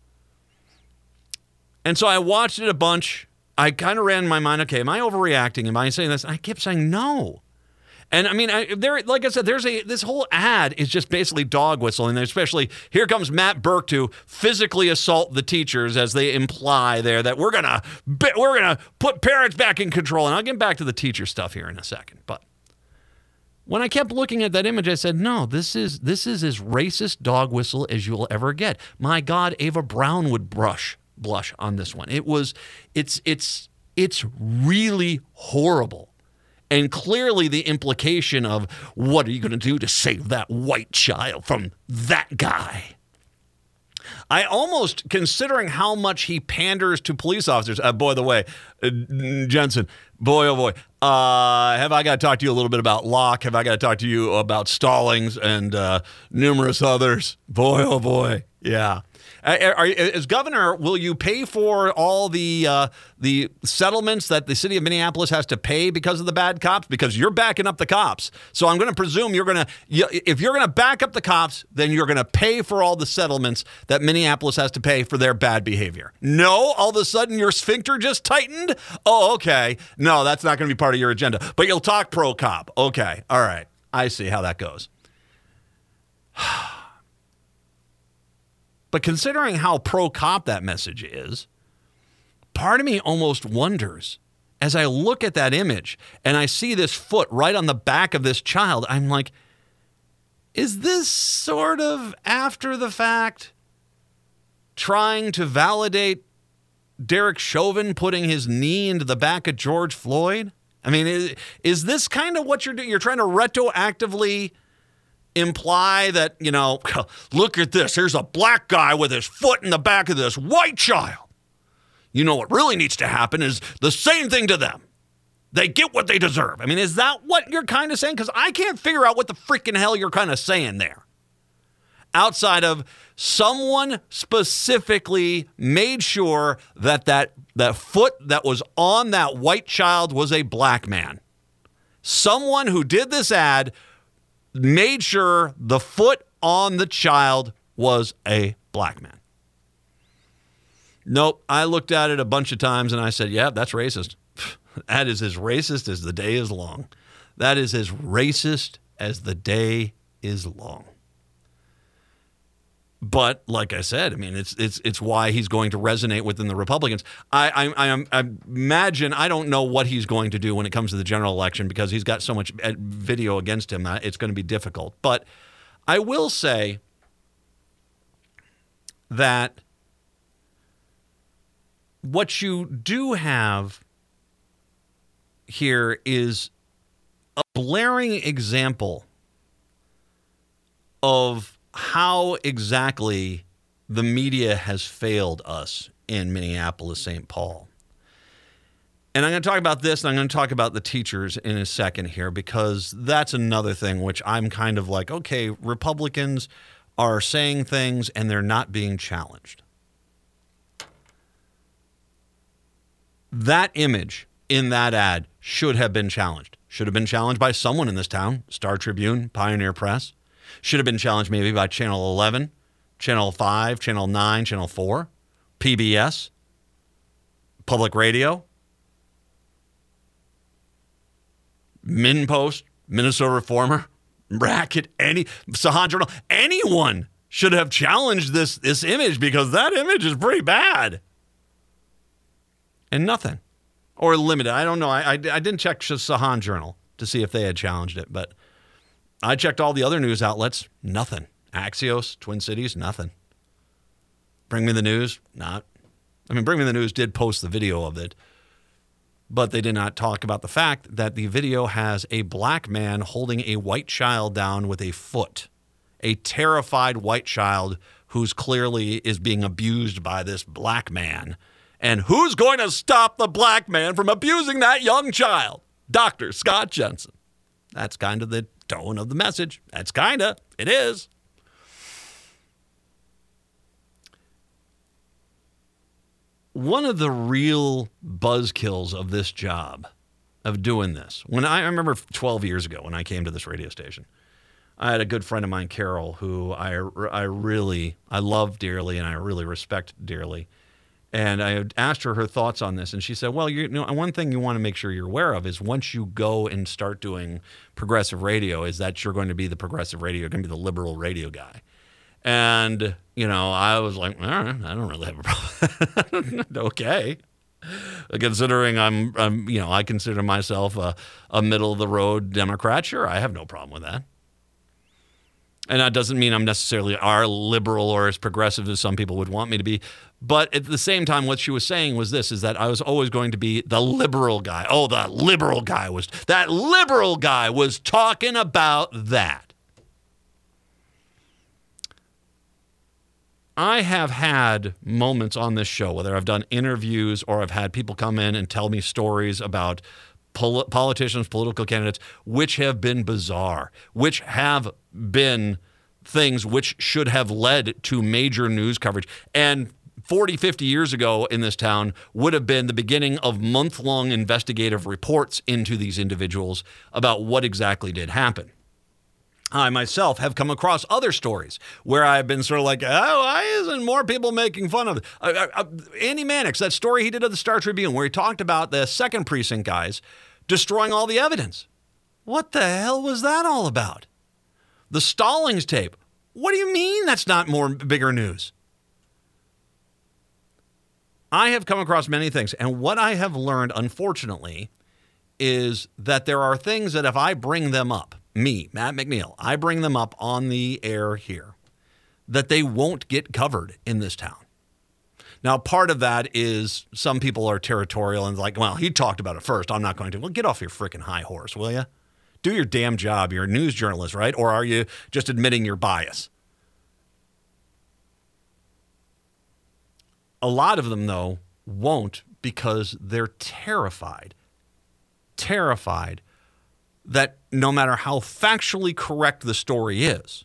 And so I watched it a bunch. I kind of ran in my mind, okay, am I overreacting? Am I saying this? And I kept saying no. And I mean, I, there, like I said, there's a this whole ad is just basically dog whistling. Especially here comes Matt Burke to physically assault the teachers, as they imply there that we're gonna we're gonna put parents back in control. And I'll get back to the teacher stuff here in a second. But when I kept looking at that image, I said, no, this is this is as racist dog whistle as you'll ever get. My God, Ava Brown would brush blush on this one. It was, it's it's it's really horrible. And clearly the implication of what are you going to do to save that white child from that guy? I almost, considering how much he panders to police officers, uh, boy, the way, uh, Jensen, boy, oh boy, uh, have I got to talk to you a little bit about Locke? Have I got to talk to you about Stallings and uh, numerous others? Boy, oh boy, yeah. Are, are, as governor, will you pay for all the uh, the settlements that the city of Minneapolis has to pay because of the bad cops? Because you're backing up the cops. So I'm going to presume you're going to, if you're going to back up the cops, then you're going to pay for all the settlements that Minneapolis has to pay for their bad behavior. No, all of a sudden your sphincter just tightened? Oh, okay. No, that's not going to be part of your agenda. But you'll talk pro-cop. Okay. All right. I see how that goes. But considering how pro-cop that message is, part of me almost wonders, as I look at that image and I see this foot right on the back of this child, I'm like, is this sort of after the fact trying to validate Derek Chauvin putting his knee into the back of George Floyd? I mean, is, is this kind of what you're doing? You're trying to retroactively imply that, you know, look at this. Here's a black guy with his foot in the back of this white child. You know what really needs to happen is the same thing to them. They get what they deserve. I mean, is that what you're kind of saying? Because I can't figure out what the freaking hell you're kind of saying there. Outside of someone specifically made sure that that, that foot that was on that white child was a black man. Someone who did this ad made sure the foot on the child was a black man. Nope. I looked at it a bunch of times and I said, yeah, that's racist. That is as racist as the day is long. That is as racist as the day is long. But like I said, I mean, it's it's it's why he's going to resonate within the Republicans. I I, I, I imagine, I don't know what he's going to do when it comes to the general election, because he's got so much video against him that it's going to be difficult. But I will say that what you do have here is a blaring example of how exactly the media has failed us in Minneapolis, Saint Paul. And I'm going to talk about this, and I'm going to talk about the teachers in a second here, because that's another thing which I'm kind of like, okay, Republicans are saying things and they're not being challenged. That image in that ad should have been challenged. Should have been challenged by someone in this town, Star Tribune, Pioneer Press. Should have been challenged maybe by Channel eleven, Channel five, Channel nine, Channel four, P B S. Public Radio, MinnPost, Minnesota Reformer, Racket, any Sahan Journal, anyone should have challenged this this image because that image is pretty bad. And nothing. Or limited. I don't know. I, I, I didn't check Sahan Journal to see if they had challenged it, but I checked all the other news outlets. Nothing. Axios, Twin Cities, nothing. Bring Me the News, not. I mean, Bring Me the News did post the video of it, but they did not talk about the fact that the video has a black man holding a white child down with a foot. A terrified white child who's clearly is being abused by this black man. And who's going to stop the black man from abusing that young child? Doctor Scott Jensen. That's kind of the tone of the message. That's kind of. It is. One of the real buzzkills of this job, of doing this, when I, I remember twelve years ago when I came to this radio station, I had a good friend of mine, Carol, who I, I really, I love dearly and I really respect dearly. And I asked her her thoughts on this, and she said, well, you know, one thing you want to make sure you're aware of is once you go and start doing progressive radio is that you're going to be the progressive radio, you're going to be the liberal radio guy. And, you know, I was like, all right, I don't really have a problem. Okay. Considering I'm, I'm, you know, I consider myself a, a middle-of-the-road Democrat, sure, I have no problem with that. And that doesn't mean I'm necessarily are liberal or as progressive as some people would want me to be. But at the same time, what she was saying was this, is that I was always going to be the liberal guy. Oh, the liberal guy was, that liberal guy was talking about that. I have had moments on this show, whether I've done interviews or I've had people come in and tell me stories about pol- politicians, political candidates, which have been bizarre, which have been things which should have led to major news coverage. And forty, fifty years ago in this town would have been the beginning of month-long investigative reports into these individuals about what exactly did happen. I myself have come across other stories where I've been sort of like, oh, why isn't more people making fun of it? Uh, uh, Andy Mannix, that story he did at the Star Tribune where he talked about the second precinct guys destroying all the evidence. What the hell was that all about? The Stallings tape. What do you mean that's not more bigger news? I have come across many things, and what I have learned, unfortunately, is that there are things that if I bring them up, me, Matt McNeil, I bring them up on the air here, that they won't get covered in this town. Now, part of that is some people are territorial and like, well, he talked about it first. I'm not going to. Well, get off your freaking high horse, will you? Do your damn job. You're a news journalist, right? Or are you just admitting your bias? A lot of them, though, won't because they're terrified. Terrified that no matter how factually correct the story is,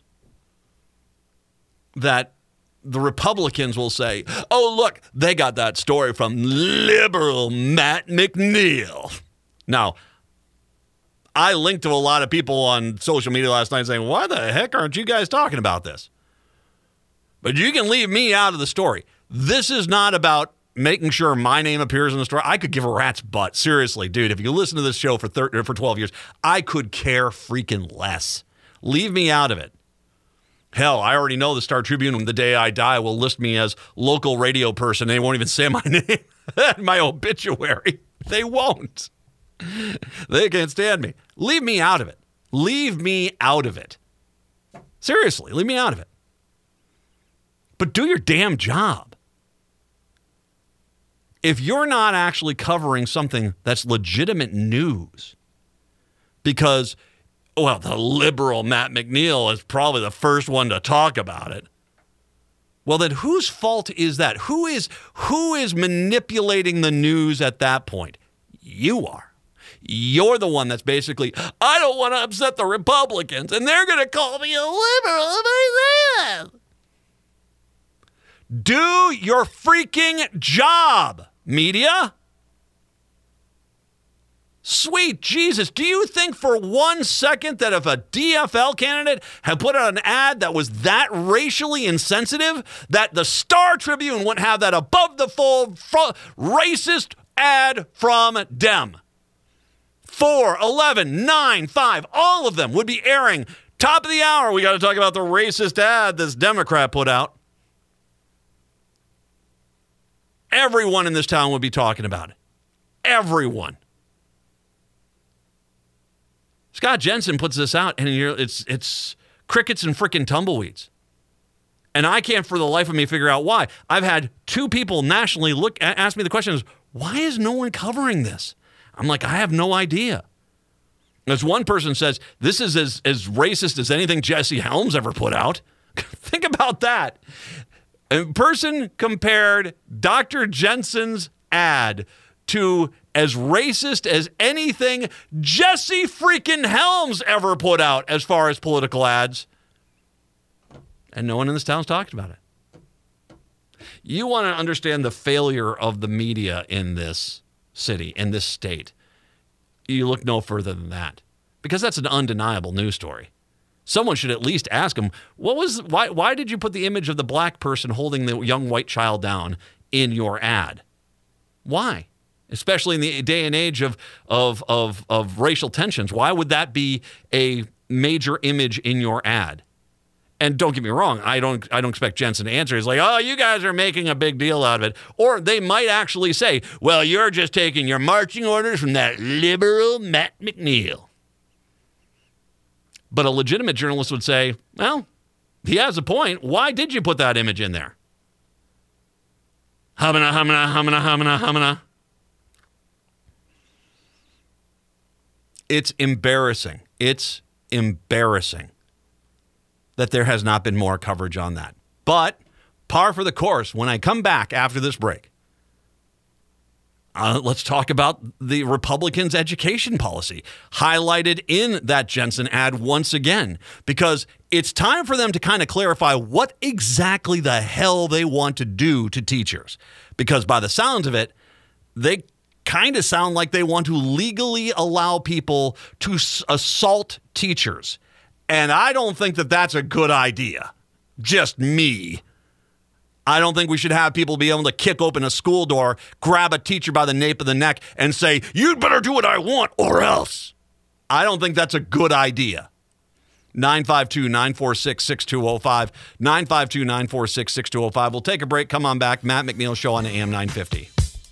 that the Republicans will say, oh, look, they got that story from liberal Matt McNeil. Now, I linked to a lot of people on social media last night saying, why the heck aren't you guys talking about this? But you can leave me out of the story. This is not about making sure my name appears in the story. I could give a rat's butt. Seriously, dude, if you listen to this show for thirty, for twelve years, I could care freaking less. Leave me out of it. Hell, I already know the Star Tribune, the day I die, will list me as local radio person. They won't even say my name in my obituary. They won't. They can't stand me. Leave me out of it. Leave me out of it. Seriously, leave me out of it. But do your damn job. If you're not actually covering something that's legitimate news, because, well, the liberal Matt McNeil is probably the first one to talk about it, well, then whose fault is that? Who is who is manipulating the news at that point? You are. You're the one that's basically, I don't want to upset the Republicans, and they're going to call me a liberal if I say that. Do your freaking job, media. Sweet Jesus, do you think for one second that if a D F L candidate had put out an ad that was that racially insensitive, that the Star Tribune wouldn't have that above the fold fr- racist ad from Dem? Four, eleven, nine, five, all of them would be airing. Top of the hour, we got to talk about the racist ad this Democrat put out. Everyone in this town would be talking about it. Everyone. Scott Jensen puts this out, and you're, it's it's crickets and frickin' tumbleweeds. And I can't for the life of me figure out why. I've had two people nationally look ask me the question is, why is no one covering this? I'm like, I have no idea. As one person says, this is as, as racist as anything Jesse Helms ever put out. Think about that. A person compared Doctor Jensen's ad to as racist as anything Jesse freaking Helms ever put out as far as political ads. And no one in this town's talked about it. You want to understand the failure of the media in this city, in this state. You look no further than that. Because that's an undeniable news story. Someone should at least ask him, what was why why did you put the image of the black person holding the young white child down in your ad? Why? Especially in the day and age of, of, of, of racial tensions. Why would that be a major image in your ad? And don't get me wrong, I don't I don't expect Jensen to answer. He's like, oh, you guys are making a big deal out of it. Or they might actually say, well, you're just taking your marching orders from that liberal Matt McNeil. But a legitimate journalist would say, well, he has a point. Why did you put that image in there? Humana, humana, humana, humana, humana. It's embarrassing. It's embarrassing that there has not been more coverage on that. But par for the course, when I come back after this break, uh, let's talk about the Republicans' education policy highlighted in that Jensen ad once again, because it's time for them to kind of clarify what exactly the hell they want to do to teachers. Because by the sounds of it, they kind of sound like they want to legally allow people to s- assault teachers. And I don't think that that's a good idea. Just me. I don't think we should have people be able to kick open a school door, grab a teacher by the nape of the neck, and say, you'd better do what I want or else. I don't think that's a good idea. nine five two, nine four six, six two zero five. nine five two, nine four six, six two zero five. We'll take a break. Come on back. Matt McNeil Show on A M nine fifty.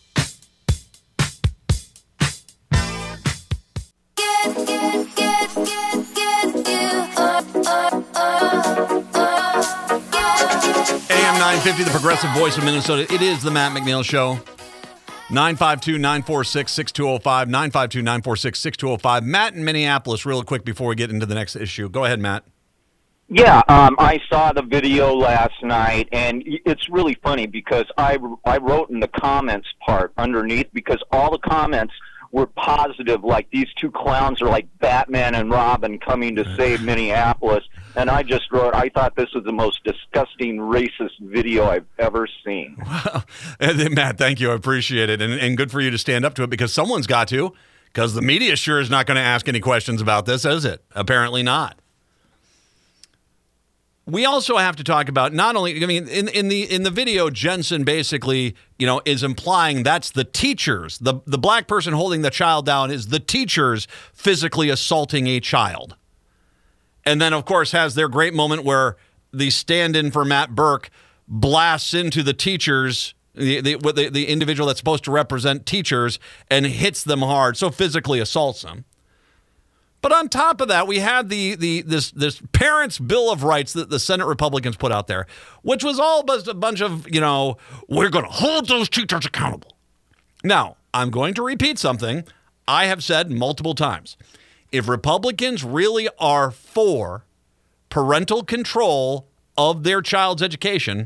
nine fifty, the progressive voice of Minnesota. It is the Matt McNeil Show. nine five two, nine four six, six two zero five. nine five two, nine four six, six two zero five. Matt in Minneapolis, real quick before we get into the next issue. Go ahead, Matt. Yeah, um, I saw the video last night, and it's really funny because I, I wrote in the comments part underneath because all the comments were positive, like these two clowns are like Batman and Robin coming to save Minneapolis. And I just wrote, I thought this was the most disgusting racist video I've ever seen. Wow. And Matt, thank you. I appreciate it. And, and good for you to stand up to it because someone's got to, because the media sure is not going to ask any questions about this, is it? Apparently not. We also have to talk about not only, I mean, in, in the in the video, Jensen basically, you know, is implying that's the teachers. The, the black person holding the child down is the teachers physically assaulting a child. And then, of course, has their great moment where the stand-in for Matt Birk blasts into the teachers, the, the, the, the individual that's supposed to represent teachers, and hits them hard, so physically assaults them. But on top of that, we had the the this this Parents' Bill of Rights that the Senate Republicans put out there, which was all just a bunch of, you know, we're going to hold those teachers accountable. Now, I'm going to repeat something I have said multiple times. If Republicans really are for parental control of their child's education,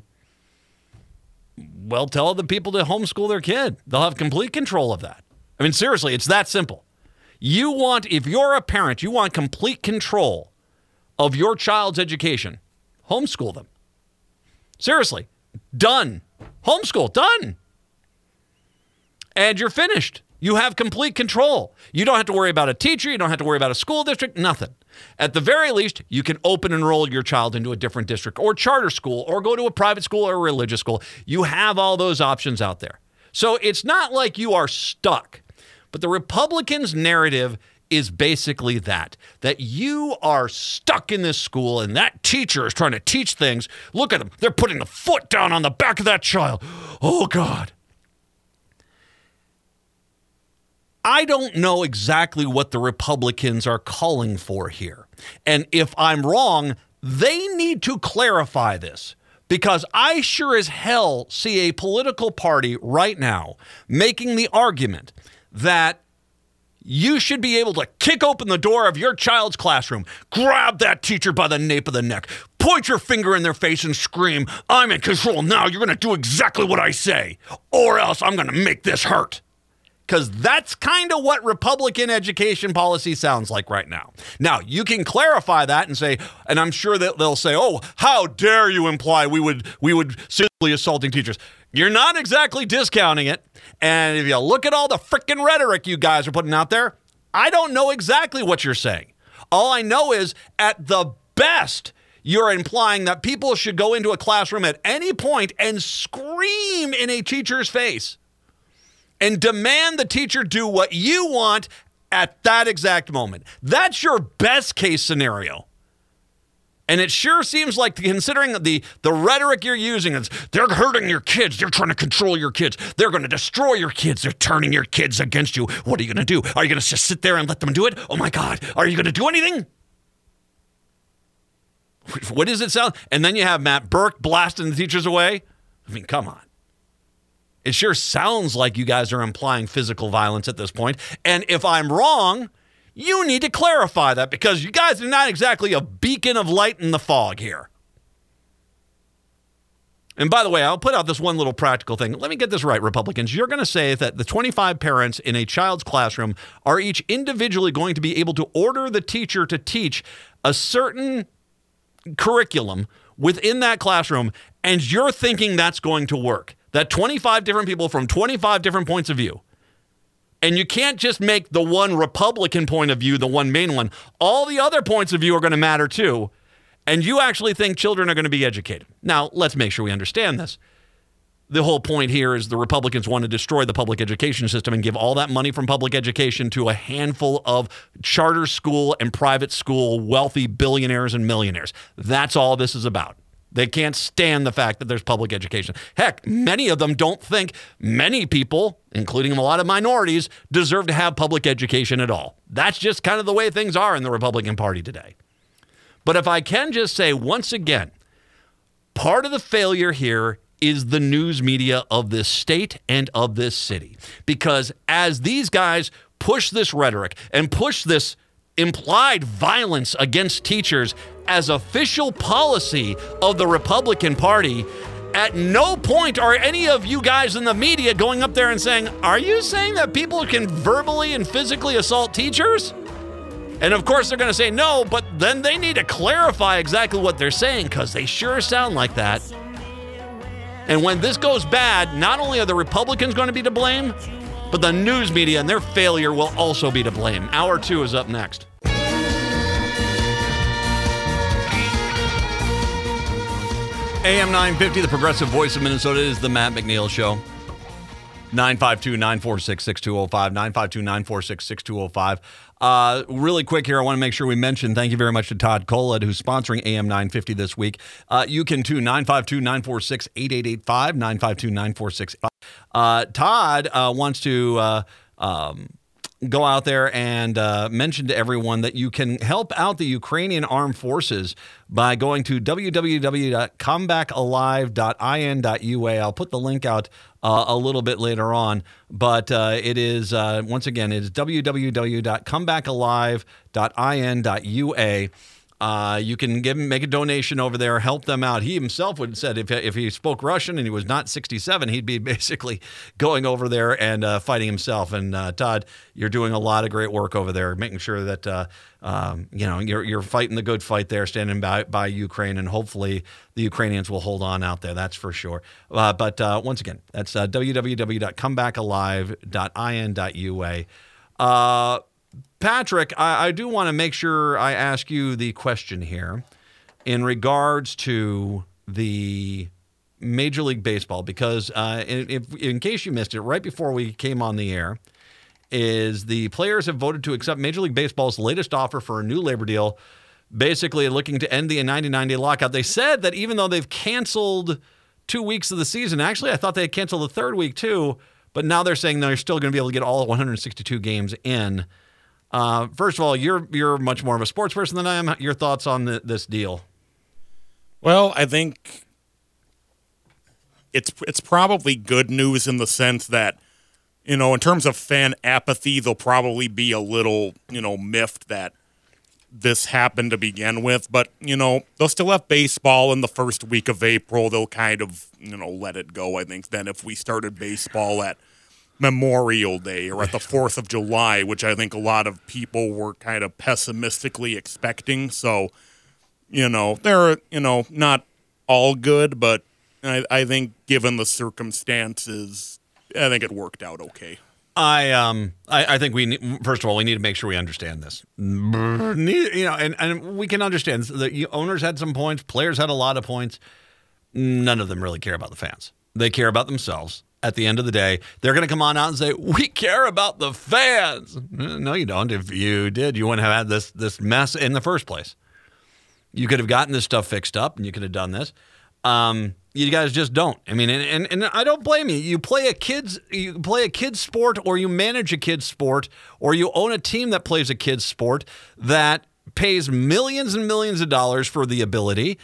well, tell the people to homeschool their kid. They'll have complete control of that. I mean, seriously, it's that simple. You want, if you're a parent, you want complete control of your child's education, homeschool them. Seriously, done. Homeschool, done. And you're finished. You have complete control. You don't have to worry about a teacher. You don't have to worry about a school district, nothing. At the very least, you can open and enroll your child into a different district or charter school or go to a private school or a religious school. You have all those options out there. So it's not like you are stuck. But the Republicans' narrative is basically that, that you are stuck in this school and that teacher is trying to teach things. Look at them. They're putting the foot down on the back of that child. Oh, God. I don't know exactly what the Republicans are calling for here. And if I'm wrong, they need to clarify this, because I sure as hell see a political party right now making the argument that you should be able to kick open the door of your child's classroom, grab that teacher by the nape of the neck, point your finger in their face and scream, "I'm in control now. You're going to do exactly what I say, or else I'm going to make this hurt." Because that's kind of what Republican education policy sounds like right now. Now, you can clarify that and say, and I'm sure that they'll say, "Oh, how dare you imply we would we would seriously assaulting teachers." You're not exactly discounting it. And if you look at all the frickin' rhetoric you guys are putting out there, I don't know exactly what you're saying. All I know is, at the best, you're implying that people should go into a classroom at any point and scream in a teacher's face and demand the teacher do what you want at that exact moment. That's your best case scenario. And it sure seems like, considering the, the rhetoric you're using, is they're hurting your kids. They're trying to control your kids. They're going to destroy your kids. They're turning your kids against you. What are you going to do? Are you going to just sit there and let them do it? Oh, my God. Are you going to do anything? What does it sound? And then you have Matt Burke blasting the teachers away. I mean, come on. It sure sounds like you guys are implying physical violence at this point. And if I'm wrong, you need to clarify that, because you guys are not exactly a beacon of light in the fog here. And by the way, I'll put out this one little practical thing. Let me get this right, Republicans. You're going to say that the twenty-five parents in a child's classroom are each individually going to be able to order the teacher to teach a certain curriculum within that classroom, and you're thinking that's going to work. That twenty-five different people from twenty-five different points of view. And you can't just make the one Republican point of view the one main one. All the other points of view are going to matter too. And you actually think children are going to be educated. Now, let's make sure we understand this. The whole point here is the Republicans want to destroy the public education system and give all that money from public education to a handful of charter school and private school wealthy billionaires and millionaires. That's all this is about. They can't stand the fact that there's public education. Heck, many of them don't think many people, including a lot of minorities, deserve to have public education at all. That's just kind of the way things are in the Republican Party today. But if I can just say once again, part of the failure here is the news media of this state and of this city. Because as these guys push this rhetoric and push this implied violence against teachers as official policy of the Republican Party, at no point are any of you guys in the media going up there and saying, "Are you saying that people can verbally and physically assault teachers?" And of course they're going to say no, but then they need to clarify exactly what they're saying, because they sure sound like that. And when this goes bad, not only are the Republicans going to be to blame, but the news media and their failure will also be to blame. Hour two is up next. A M nine fifty, the progressive voice of Minnesota, is the Matt McNeil Show. nine five two, nine four six, six two zero five, nine five two, nine four six, six two zero five. Uh, really quick here, I want to make sure we mention, thank you very much to Todd Coled, who's sponsoring A M nine fifty this week. Uh, you can too, nine five two, nine four six, eight eight eight five, nine five two, nine four six five. Uh, Todd uh, wants to uh, um, go out there and uh, mention to everyone that you can help out the Ukrainian armed forces by going to w w w dot comeback alive dot i n dot u a. I'll put the link out uh, a little bit later on, but uh, it is, uh, once again, it is w w w dot comeback alive dot i n dot u a. Uh, you can give him, make a donation over there, help them out. He himself would have said if if he spoke Russian and he was not sixty-seven, he'd be basically going over there and uh, fighting himself. And uh, Todd, you're doing a lot of great work over there, making sure that uh, um, you know you're you're fighting the good fight there, standing by by Ukraine, and hopefully the Ukrainians will hold on out there. That's for sure. Uh, but uh, once again, that's uh, w w w dot comeback alive dot i n dot u a. Uh, Patrick, I, I do want to make sure I ask you the question here in regards to the Major League Baseball, because uh, in, if, in case you missed it, right before we came on the air, is the players have voted to accept Major League Baseball's latest offer for a new labor deal, basically looking to end the ninety-nine day lockout. They said that even though they've canceled two weeks of the season, actually I thought they had canceled the third week too, but now they're saying they're still going to be able to get all one hundred sixty-two games in. Uh, first of all, you're you're much more of a sports person than I am. Your thoughts on the, this deal? Well, I think it's it's probably good news in the sense that, you know, in terms of fan apathy, they'll probably be a little, you know, miffed that this happened to begin with. But, you know, they'll still have baseball in the first week of April. They'll kind of, you know, let it go, I think. Then if we started baseball at Memorial Day or at the fourth of July, which I think a lot of people were kind of pessimistically expecting. So, you know, they're, you know, not all good, but I, I think given the circumstances, I think it worked out okay. I um I, I think we need, first of all, we need to make sure we understand this. Need, you know, and, and we can understand the owners had some points, players had a lot of points. None of them really care about the fans. They care about themselves. At the end of the day, they're going to come on out and say, we care about the fans. No, you don't. If you did, you wouldn't have had this this mess in the first place. You could have gotten this stuff fixed up, and you could have done this. Um, you guys just don't. I mean, and, and, and I don't blame you. You play a kid's you play a kid's sport, or you manage a kid's sport, or you own a team that plays a kid's sport that pays millions and millions of dollars for the ability.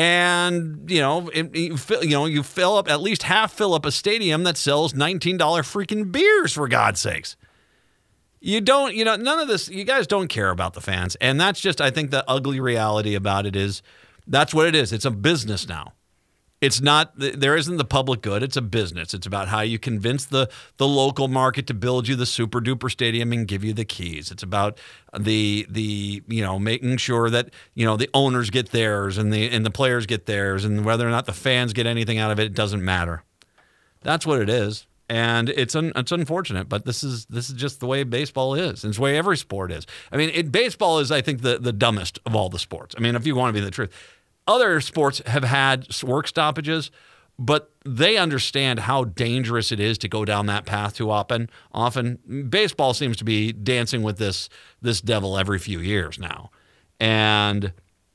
And, you know, it, you, fill, you know, you fill up, at least half fill up a stadium that sells nineteen dollars freaking beers, for God's sakes. You don't, you know, none of this, you guys don't care about the fans. And that's just, I think the ugly reality about it is that's what it is. It's a business now. It's not, there isn't the public good. It's a business. It's about how you convince the, the local market to build you the super duper stadium and give you the keys. It's about the, the, you know, making sure that, you know, the owners get theirs and the, and the players get theirs, and whether or not the fans get anything out of it, it doesn't matter. That's what it is. And it's un, it's unfortunate, but this is this is just the way baseball is. And it's the way every sport is. I mean, it, baseball is, I think, the, the dumbest of all the sports. I mean, if you want to be the truth. Other sports have had work stoppages, but they understand how dangerous it is to go down that path too often. Often, baseball seems to be dancing with this this devil every few years now. And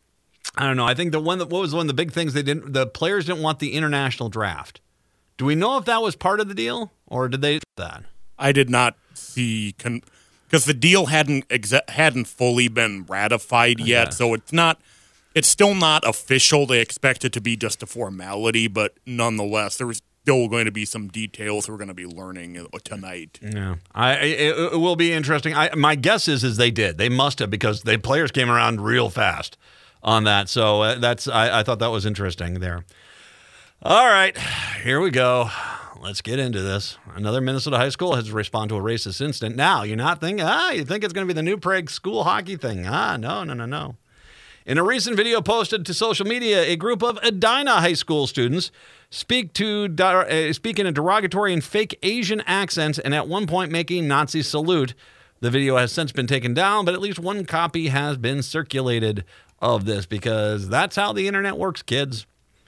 I don't know. I think the one that what was one of the big things they didn't the players didn't want the international draft. Do we know if that was part of the deal, or did they do that? I did not see because con- the deal hadn't exa- hadn't fully been ratified okay. yet, so it's not. It's still not official. They expect it to be just a formality, but nonetheless, there's still going to be some details we're going to be learning tonight. Yeah, I it, it will be interesting. I, my guess is is they did. They must have, because the players came around real fast on that. So uh, that's I, I thought that was interesting there. All right, here we go. Let's get into this. Another Minnesota high school has responded to a racist incident. Now, you're not thinking, ah, you think it's going to be the new Prague school hockey thing. Ah, no, no, no, no. In a recent video posted to social media, a group of Edina high school students speak to uh, speak in a derogatory and fake Asian accents, and at one point make a Nazi salute. The video has since been taken down, but at least one copy has been circulated of this, because that's how the internet works, kids.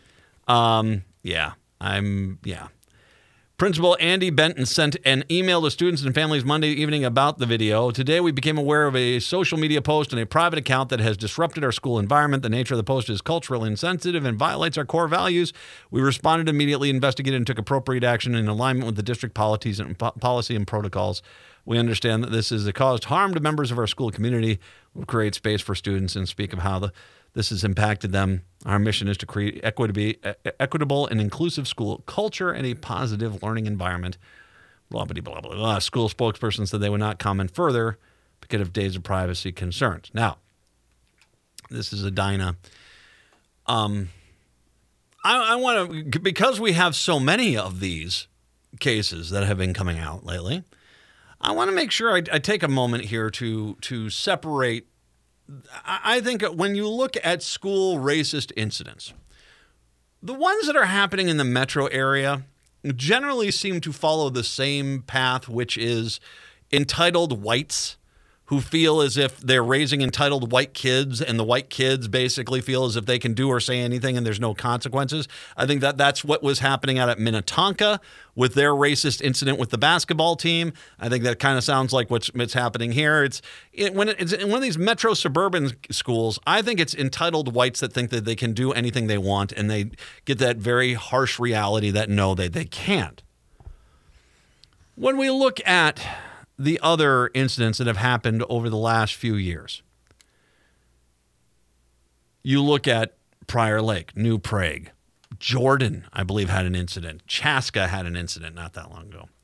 Um, yeah, I'm, yeah. Principal Andy Benton sent an email to students and families Monday evening about the video. Today, we became aware of a social media post and a private account that has disrupted our school environment. The nature of the post is culturally insensitive and violates our core values. We responded immediately, investigated, and took appropriate action in alignment with the district policies and po- policy and protocols. We understand that this has caused harm to members of our school community. We'll create space for students and speak of how the this has impacted them. Our mission is to create equity, equitable and inclusive school culture and a positive learning environment. Blah, blah, blah, blah, blah. School spokesperson said they would not comment further because of days of privacy concerns. Now, This is Edina. Um, I, I want to, because we have so many of these cases that have been coming out lately, I want to make sure I, I take a moment here to to separate. I, I think when you look at school racist incidents, the ones that are happening in the metro area generally seem to follow the same path, which is entitled whites who feel as if they're raising entitled white kids, and the white kids basically feel as if they can do or say anything and there's no consequences. I think that that's what was happening out at Minnetonka with their racist incident with the basketball team. I think that kind of sounds like what's, what's happening here. It's it, when it's in one of these metro suburban schools, I think it's entitled whites that think that they can do anything they want, and they get that very harsh reality that no, they, they can't. When we look at the other incidents that have happened over the last few years, you look at Prior Lake, New Prague, Jordan, I believe, had an incident. Chaska had an incident not that long ago.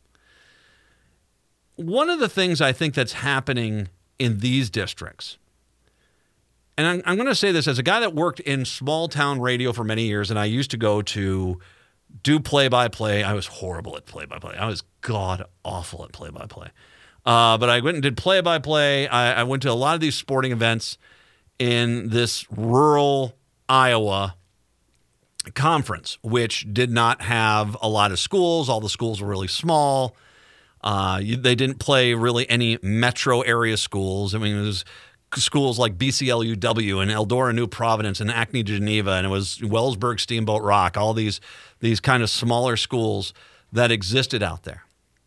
One of the things I think that's happening in these districts, and I'm, I'm going to say this as a guy that worked in small town radio for many years, and I used to go to do play-by-play. I was horrible at play-by-play. I was god-awful at play-by-play. Uh, but I went and did play-by-play. I, I went to a lot of these sporting events in this rural Iowa conference, which did not have a lot of schools. All the schools were really small. Uh, you, they didn't play really any metro area schools. I mean, it was schools like B C L U W and Eldora New Providence and Acme Geneva, and it was Wellsburg Steamboat Rock, all these, these kind of smaller schools that existed out there.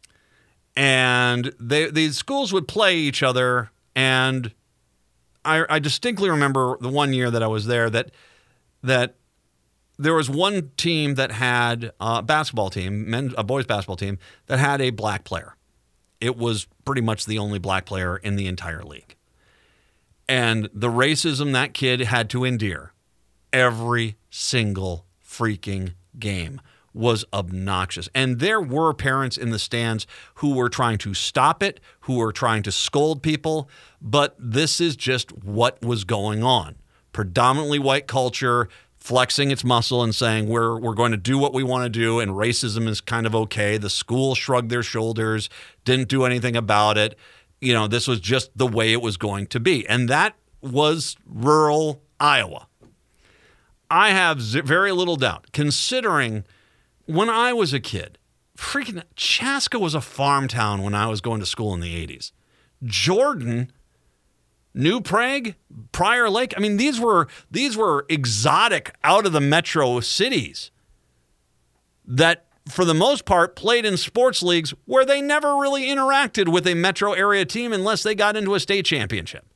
And they, these schools would play each other, and I, I distinctly remember the one year that I was there that that there was one team that had a basketball team, men, a boys basketball team, that had a black player. It was pretty much the only black player in the entire league. And the racism that kid had to endure every single freaking game was obnoxious. And there were parents in the stands who were trying to stop it, who were trying to scold people, but this is just what was going on. Predominantly white culture flexing its muscle and saying we're we're going to do what we want to do, and racism is kind of okay. The school shrugged their shoulders, didn't do anything about it. You know, this was just the way it was going to be. And that was rural Iowa. I have very little doubt, considering when I was a kid, freaking Chaska was a farm town when I was going to school in the eighties. Jordan, New Prague, Prior Lake, I mean, these were these were exotic, out of the metro cities that, for the most part, played in sports leagues where they never really interacted with a metro area team unless they got into a state championship.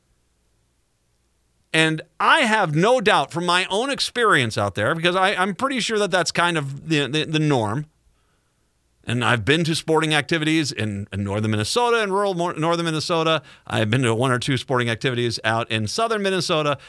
And I have no doubt from my own experience out there, because I, I'm pretty sure that that's kind of the, the, the norm. And I've been to sporting activities in, in northern Minnesota and rural northern Minnesota. I've been to one or two sporting activities out in southern Minnesota.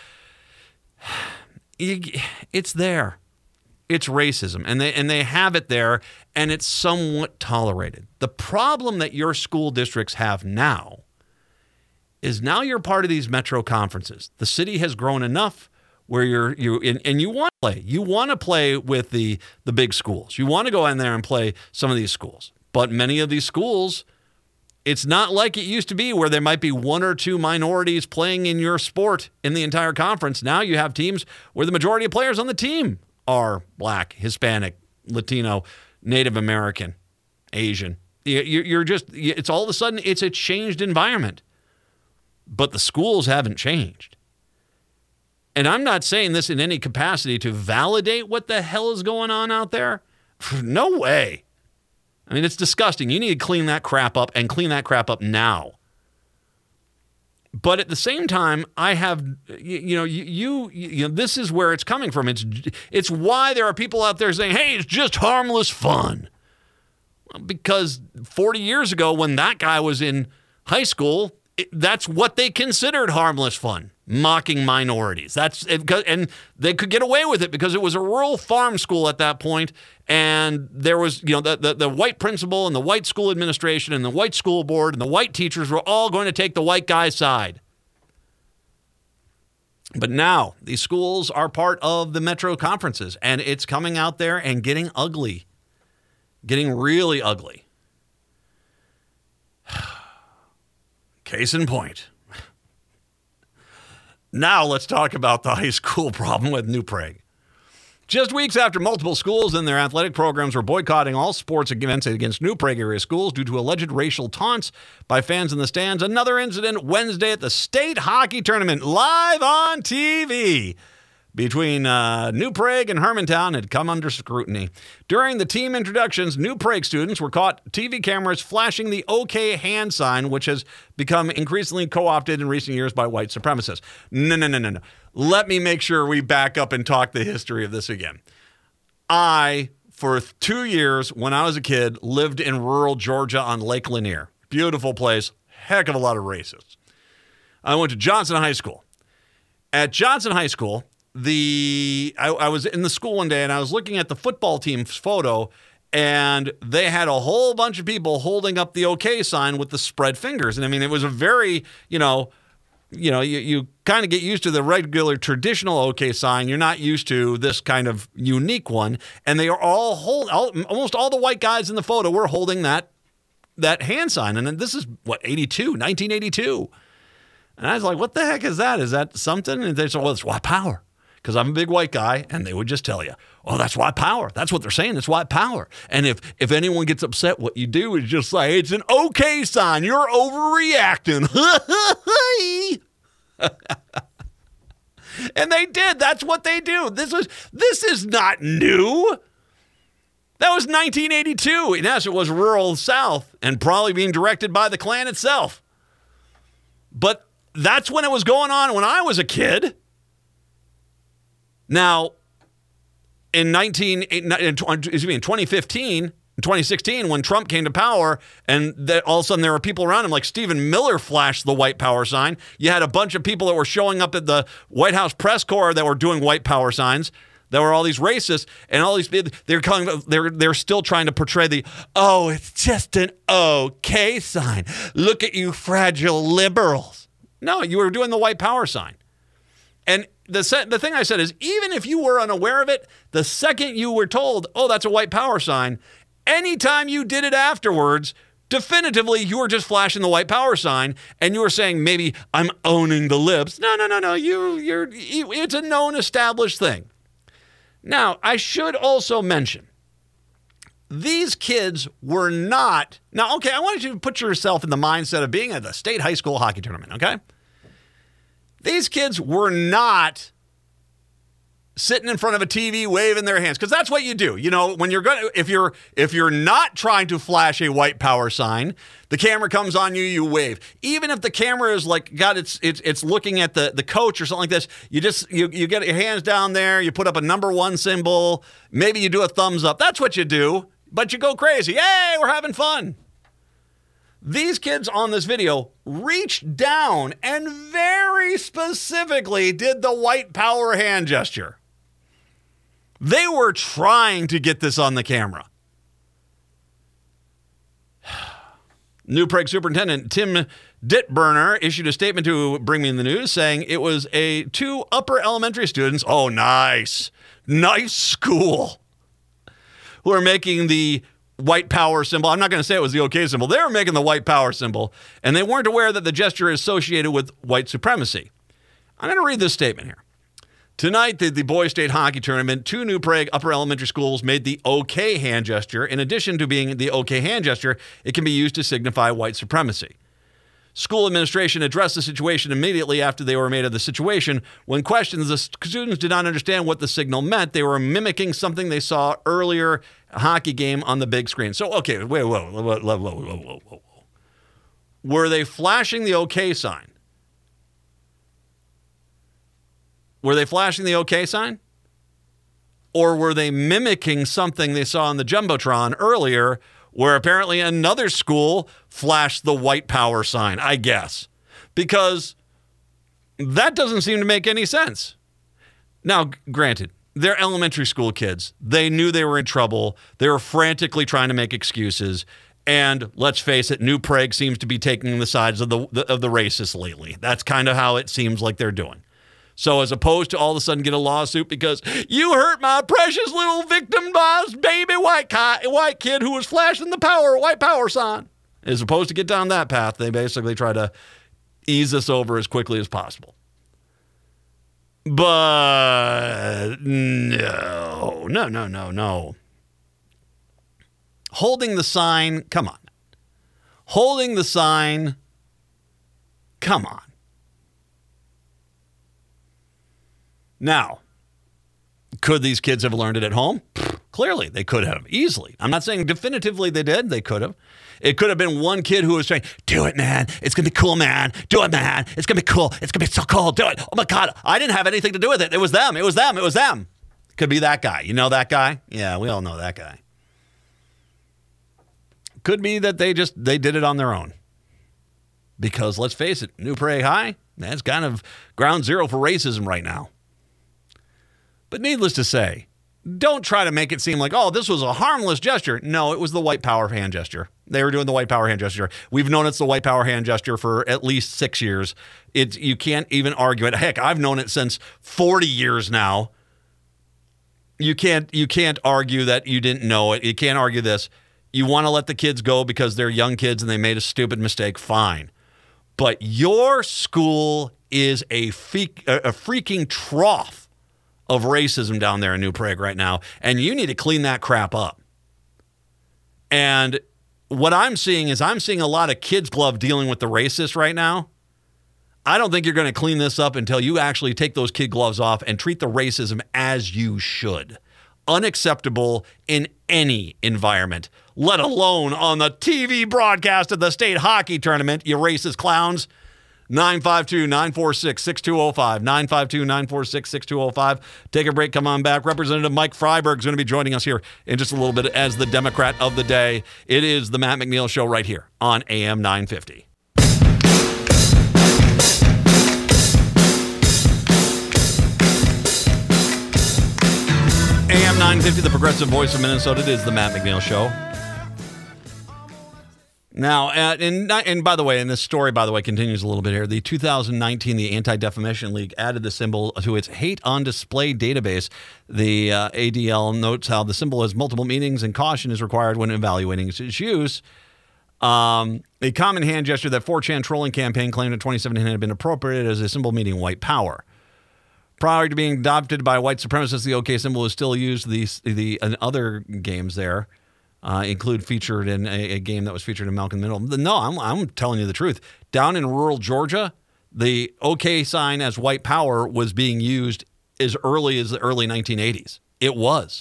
It's there. It's racism, and they and they have it there, and it's somewhat tolerated. The problem that your school districts have now is now you're part of these metro conferences. The city has grown enough where you're you and, and you want to play. You want to play with the the big schools. You want to go in there and play some of these schools. But many of these schools, it's not like it used to be where there might be one or two minorities playing in your sport in the entire conference. Now you have teams where the majority of players on the team are Black, Hispanic, Latino, Native American, Asian. You're just, it's all of a sudden, it's a changed environment. But the schools haven't changed. And I'm not saying this in any capacity to validate what the hell is going on out there. No way. I mean, it's disgusting. You need to clean that crap up, and clean that crap up now. But at the same time, I have, you, you know, you, you, you know, this is where it's coming from. It's, it's why there are people out there saying, hey, it's just harmless fun. Because forty years ago, when that guy was in high school, it, that's what they considered harmless fun, mocking minorities. That's it, and they could get away with it because it was a rural farm school at that point, and there was, you know, the, the, the white principal and the white school administration and the white school board and the white teachers were all going to take the white guy's side. But now these schools are part of the Metro conferences, and it's coming out there and getting ugly, getting really ugly. Case in point. Now let's talk about the high school problem with New Prague. Just weeks after multiple schools and their athletic programs were boycotting all sports events against New Prague area schools due to alleged racial taunts by fans in the stands, another incident Wednesday at the state hockey tournament live on T V between uh, New Prague and Hermantown had come under scrutiny. During the team introductions, New Prague students were caught T V cameras flashing the OK hand sign, which has become increasingly co-opted in recent years by white supremacists. No, no, no, no, no. Let me make sure we back up and talk the history of this again. I, for two years when I was a kid, lived in rural Georgia on Lake Lanier. Beautiful place, heck of a lot of racists. I went to Johnson High School. At Johnson High School, The I, I was in the school one day and I was looking at the football team's photo, and they had a whole bunch of people holding up the OK sign with the spread fingers. And I mean, it was a very, you know, you know, you, you kind of get used to the regular traditional OK sign. You're not used to this kind of unique one. And they are all hold, all, almost all the white guys in the photo were holding that that hand sign. And then this is what, eighty-two, nineteen eighty-two. And I was like, what the heck is that? Is that something? And they said, well, it's white power. Because I'm a big white guy, and they would just tell you, oh, that's white power. That's what they're saying. It's white power. And if if anyone gets upset, what you do is just say, it's an OK sign. You're overreacting. And they did. That's what they do. This was this is not new. That was nineteen eighty-two. And yes, it was rural South and probably being directed by the Klan itself. But that's when it was going on when I was a kid. Now, in nineteen, excuse me, in twenty fifteen, in twenty sixteen, when Trump came to power, and that all of a sudden there were people around him, like Stephen Miller flashed the white power sign. You had a bunch of people that were showing up at the White House press corps that were doing white power signs. There were all these racists, and all these people. They're calling. They're they're still trying to portray the oh, it's just an OK sign. Look at you, fragile liberals. No, you were doing the white power sign, and. The se- the thing I said is, even if you were unaware of it, the second you were told, oh, that's a white power sign, anytime you did it afterwards, definitively you were just flashing the white power sign, and you were saying, maybe I'm owning the libs. No, no, no, no. You, you're, you, it's a known established thing. Now, I should also mention, these kids were not, now, okay, I wanted you to put yourself in the mindset of being at the state high school hockey tournament, okay? These kids were not sitting in front of a T V waving their hands, because that's what you do. You know, when you're going to, if you're if you're not trying to flash a white power sign, the camera comes on you, you wave. Even if the camera is like got it's it's it's looking at the the coach or something like this, you just you you get your hands down there, you put up a number one symbol, maybe you do a thumbs up. That's what you do, but you go crazy. Hey, we're having fun. These kids on this video reached down and very specifically did the white power hand gesture. They were trying to get this on the camera. New Prague Superintendent Tim Dittburner issued a statement to Bring Me in the News saying it was a two upper elementary students, oh, nice, nice school, who are making the white power symbol. I'm not going to say it was the OK symbol. They were making the white power symbol, and they weren't aware that the gesture is associated with white supremacy. I'm going to read this statement here. Tonight, at the Boys State Hockey Tournament, two New Prague upper elementary schools made the OK hand gesture. In addition to being the OK hand gesture, it can be used to signify white supremacy. School administration addressed the situation immediately after they were made of the situation. When questioned, the students did not understand what the signal meant. They were mimicking something they saw earlier, a hockey game on the big screen. So, okay, wait, whoa, whoa, whoa, whoa, whoa, whoa, whoa. Were they flashing the OK sign? Were they flashing the OK sign? Or were they mimicking something they saw on the Jumbotron earlier, where apparently another school flashed the white power sign, I guess? Because that doesn't seem to make any sense. Now, granted, they're elementary school kids. They knew they were in trouble. They were frantically trying to make excuses. And let's face it, New Prague seems to be taking the sides of the of the racists lately. That's kind of how it seems like they're doing. So as opposed to all of a sudden get a lawsuit because you hurt my precious little victimized baby white, ki- white kid who was flashing the power, white power sign. As opposed to get down that path, they basically try to ease us over as quickly as possible. But no, no, no, no, no. Holding the sign, come on. Holding the sign, come on. Now, could these kids have learned it at home? Clearly, they could have, easily. I'm not saying definitively they did. They could have. It could have been one kid who was saying, do it, man. It's going to be cool, man. Do it, man. It's going to be cool. It's going to be so cool. Do it. Oh, my God. I didn't have anything to do with it. It was them. It was them. It was them. Could be that guy. You know that guy? Yeah, we all know that guy. Could be that they just, they did it on their own. Because let's face it, New Prague High, that's kind of ground zero for racism right now. But needless to say, don't try to make it seem like, oh, this was a harmless gesture. No, it was the white power hand gesture. They were doing the white power hand gesture. We've known it's the white power hand gesture for at least six years. It's, you can't even argue it. Heck, I've known it since forty years now. You can't, you can't argue that you didn't know it. You can't argue this. You want to let the kids go because they're young kids and they made a stupid mistake. Fine. But your school is a, freak, a freaking trough of racism down there in New Prague right now, and you need to clean that crap up. And what I'm seeing is I'm seeing a lot of kids' glove dealing with the racists right now. I don't think you're going to clean this up until you actually take those kid gloves off and treat the racism as you should. Unacceptable in any environment, let alone on the T V broadcast of the state hockey tournament, you racist clowns. nine five two, nine four six, six two zero five, nine five two, nine four six, six two zero five. Take a break, come on back. Representative Mike Freiberg is going to be joining us here in just a little bit as the Democrat of the day. It is the Matt McNeil Show right here on A M nine fifty. A M nine fifty, the progressive voice of Minnesota. It is the Matt McNeil Show. Now, uh, and, and by the way, and this story, by the way, continues a little bit here. The two thousand nineteen, the Anti-Defamation League added the symbol to its Hate on Display database. The uh, A D L notes how the symbol has multiple meanings and caution is required when evaluating its use. Um, a common hand gesture that four chan trolling campaign claimed in twenty seventeen had been appropriated as a symbol meaning white power. Prior to being adopted by white supremacists, the OK symbol is still used the, the, in other games there. Uh, include featured in a, a game that was featured in Malcolm Middle. No, I'm, I'm telling you the truth. Down in rural Georgia, the OK sign as white power was being used as early as the early nineteen eighties. It was.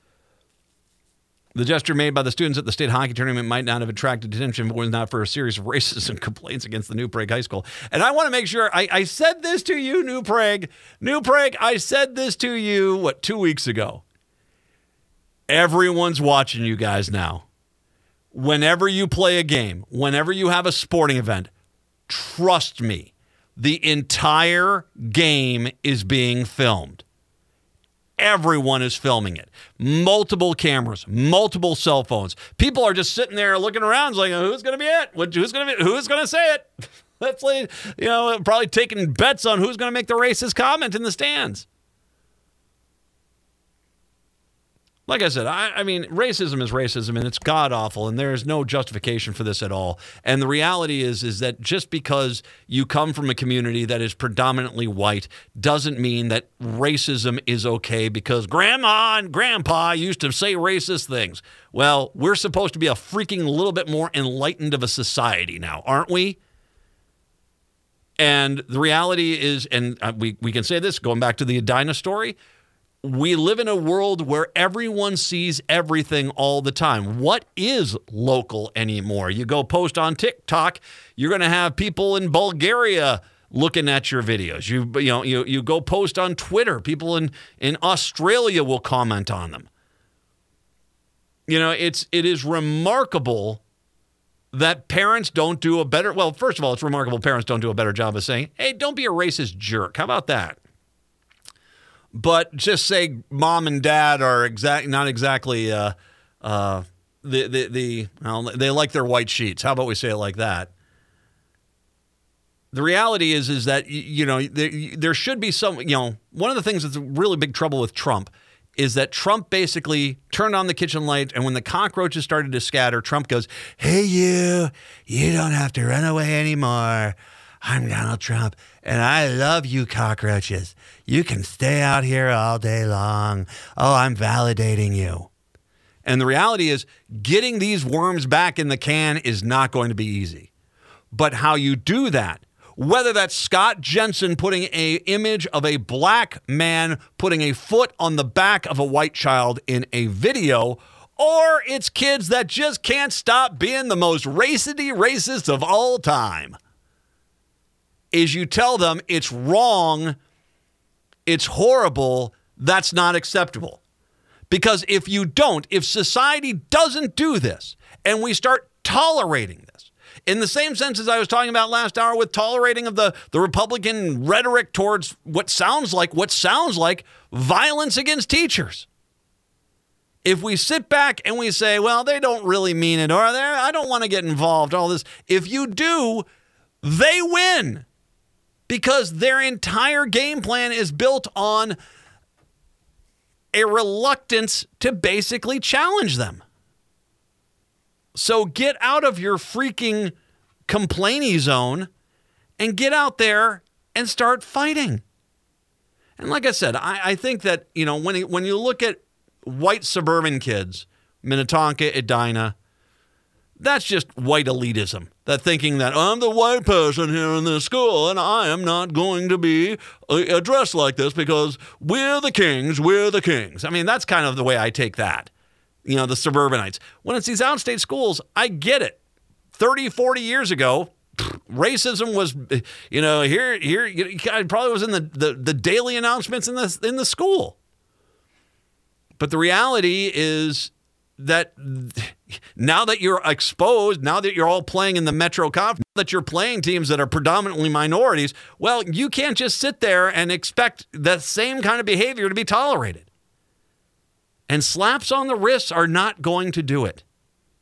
The gesture made by the students at the state hockey tournament might not have attracted attention if it was not for a series of racism complaints against the New Prague High School. And I want to make sure, I, I said this to you, New Prague. New Prague, I said this to you, what, two weeks ago. Everyone's watching you guys now. Whenever you play a game, whenever you have a sporting event, trust me, the entire game is being filmed. Everyone is filming it. Multiple cameras, multiple cell phones. People are just sitting there looking around like, who's going to be it? Who's going to be, who's going to say it? That's like, you know, probably taking bets on who's going to make the racist comment in the stands. Like I said, I, I mean, racism is racism, and it's god-awful, and there is no justification for this at all. And the reality is, is that just because you come from a community that is predominantly white doesn't mean that racism is okay because grandma and grandpa used to say racist things. Well, we're supposed to be a freaking little bit more enlightened of a society now, aren't we? And the reality is, and we, we can say this, going back to the Edina story, we live in a world where everyone sees everything all the time. What is local anymore? You go post on TikTok, you're going to have people in Bulgaria looking at your videos. You you know you you go post on Twitter, people in in Australia will comment on them. You know, it's it is remarkable that parents don't do a better well, first of all, it's remarkable parents don't do a better job of saying, "Hey, don't be a racist jerk." How about that? But just say mom and dad are exact, not exactly uh, uh, the the the well, they like their white sheets. How about we say it like that? The reality is, is that, you know, there, there should be some, you know, one of the things that's really big trouble with Trump is that Trump basically turned on the kitchen light, and when the cockroaches started to scatter, Trump goes, hey, you, you don't have to run away anymore. I'm Donald Trump, and I love you cockroaches. You can stay out here all day long. Oh, I'm validating you. And the reality is, getting these worms back in the can is not going to be easy. But how you do that, whether that's Scott Jensen putting an image of a black man putting a foot on the back of a white child in a video, or it's kids that just can't stop being the most racist racists of all time, is you tell them it's wrong, it's horrible, that's not acceptable. Because if you don't, if society doesn't do this, and we start tolerating this, in the same sense as I was talking about last hour with tolerating of the, the Republican rhetoric towards what sounds like, what sounds like violence against teachers. If we sit back and we say, well, they don't really mean it, or I don't want to get involved, all this. If you do, they win. Because their entire game plan is built on a reluctance to basically challenge them. So get out of your freaking complainy zone and get out there and start fighting. And like I said, I, I think that, you know, when, when you look at white suburban kids, Minnetonka, Edina, that's just white elitism. That thinking that I'm the white person here in this school and I am not going to be addressed like this because we're the kings, we're the kings. I mean, that's kind of the way I take that. You know, the suburbanites. When it's these outstate schools, I get it. thirty, forty years ago, racism was, you know, here, here, it probably was in the, the, the daily announcements in the, in the school. But the reality is that now that you're exposed, now that you're all playing in the Metro Conference, that you're playing teams that are predominantly minorities, well, you can't just sit there and expect that same kind of behavior to be tolerated. And slaps on the wrists are not going to do it.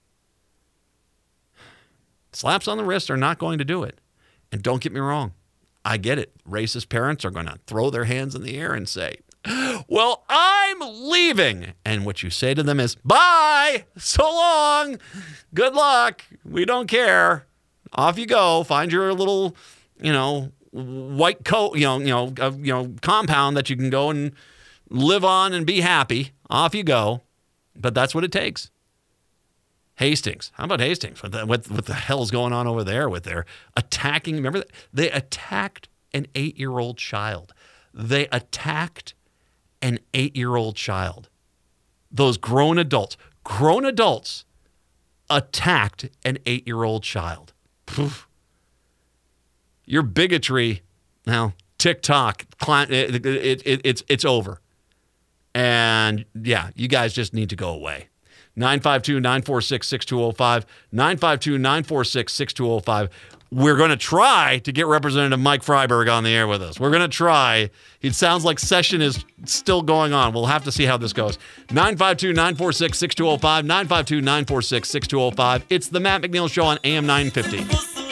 Slaps on the wrist are not going to do it. And don't get me wrong, I get it. Racist parents are going to throw their hands in the air and say, well, I'm leaving. And what you say to them is, bye, so long, good luck, we don't care. Off you go, find your little, you know, white coat, you know, you know, uh, you know, compound that you can go and live on and be happy. Off you go. But that's what it takes. Hastings. How about Hastings? What the, what, what the hell is going on over there with their attacking? Remember that? They attacked an eight-year-old child. They attacked an eight-year-old child. Those grown adults, grown adults attacked an eight-year-old child. Poof. Your bigotry, now, TikTok, it, it, it, it's, it's over. And, yeah, you guys just need to go away. nine five two, nine four six, six two zero five, nine five two, nine four six, six two zero five. We're going to try to get Representative Mike Freiberg on the air with us. We're going to try. It sounds like session is still going on. We'll have to see how this goes. nine five two, nine four six, six two zero five, nine five two, nine four six, six two zero five. It's the Matt McNeil Show on A M nine fifty.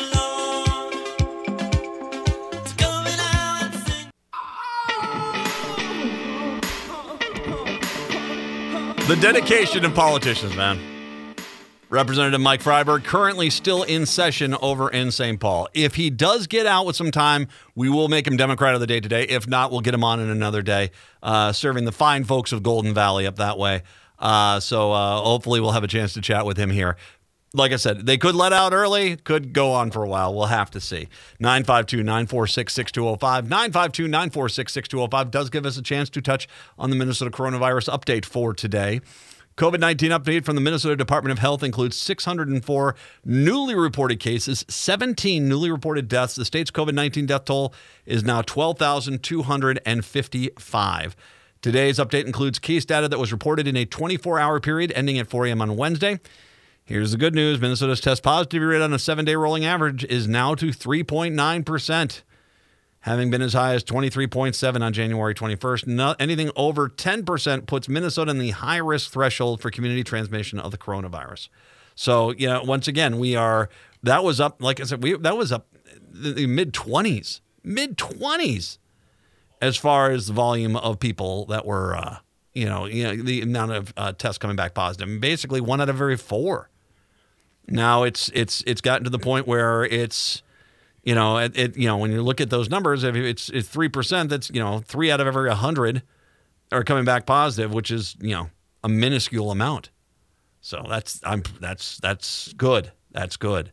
The dedication of politicians, man. Representative Mike Freiberg currently still in session over in Saint Paul. If he does get out with some time, we will make him Democrat of the Day today. If not, we'll get him on in another day, uh, serving the fine folks of Golden Valley up that way. Uh, so uh, hopefully we'll have a chance to chat with him here. Like I said, they could let out early, could go on for a while. We'll have to see. nine five two, nine four six, six two zero five. nine five two, nine four six, six two zero five does give us a chance to touch on the Minnesota coronavirus update for today. COVID nineteen update from the Minnesota Department of Health includes six hundred four newly reported cases, seventeen newly reported deaths. The state's COVID nineteen death toll is now twelve thousand two hundred fifty-five. Today's update includes case data that was reported in a twenty-four hour period ending at four a.m. on Wednesday. Here's the good news. Minnesota's test positivity rate on a seven-day rolling average is now to three point nine percent. Having been as high as twenty-three point seven on January twenty-first. No, anything over ten percent puts Minnesota in the high-risk threshold for community transmission of the coronavirus. So, you know, once again, we are That was up, like I said, we that was up in the mid twenties, mid twenties, as far as the volume of people that were, uh, you know, you know, the amount of uh, tests coming back positive. And basically, one out of every four. Now it's it's it's gotten to the point where it's, you know, it, it you know when you look at those numbers, if it's it's three percent, that's you know three out of every a hundred are coming back positive, which is you know a minuscule amount. So that's I'm that's that's good. That's good.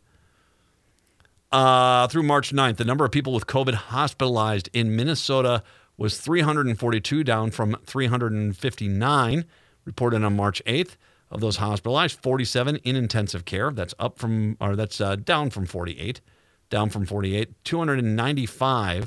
Uh, through March ninth, the number of people with COVID hospitalized in Minnesota was three hundred forty-two, down from three hundred fifty-nine, reported on March eighth. Of those hospitalized, forty-seven in intensive care. That's up from, or that's uh, down from forty-eight, down from forty-eight. two hundred ninety-five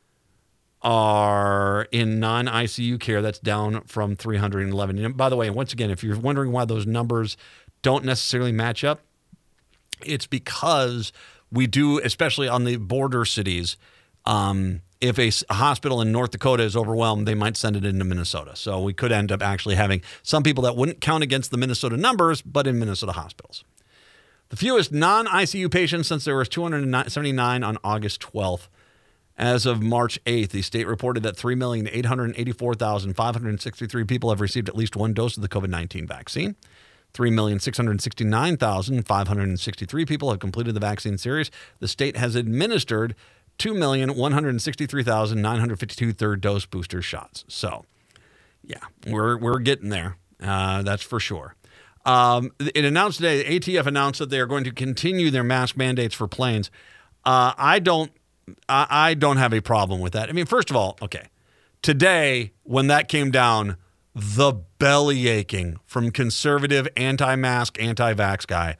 are in non-I C U care. That's down from three hundred eleven. And by the way, once again, if you're wondering why those numbers don't necessarily match up, it's because we do, especially on the border cities, um, if a hospital in North Dakota is overwhelmed, they might send it into Minnesota. So we could end up actually having some people that wouldn't count against the Minnesota numbers, but in Minnesota hospitals. The fewest non-I C U patients since there was two hundred seventy-nine on August twelfth. As of March eighth, the state reported that three million eight hundred eighty-four thousand five hundred sixty-three people have received at least one dose of the COVID nineteen vaccine. three million six hundred sixty-nine thousand five hundred sixty-three people have completed the vaccine series. The state has administered two million one hundred sixty-three thousand nine hundred fifty-two third dose booster shots. So, yeah, we're we're getting there. Uh, that's for sure. Um, it announced today, A T F announced that they are going to continue their mask mandates for planes. Uh, I don't, I, I don't have a problem with that. I mean, first of all, okay, today when that came down, the belly aching from conservative anti-mask, anti-vax guy.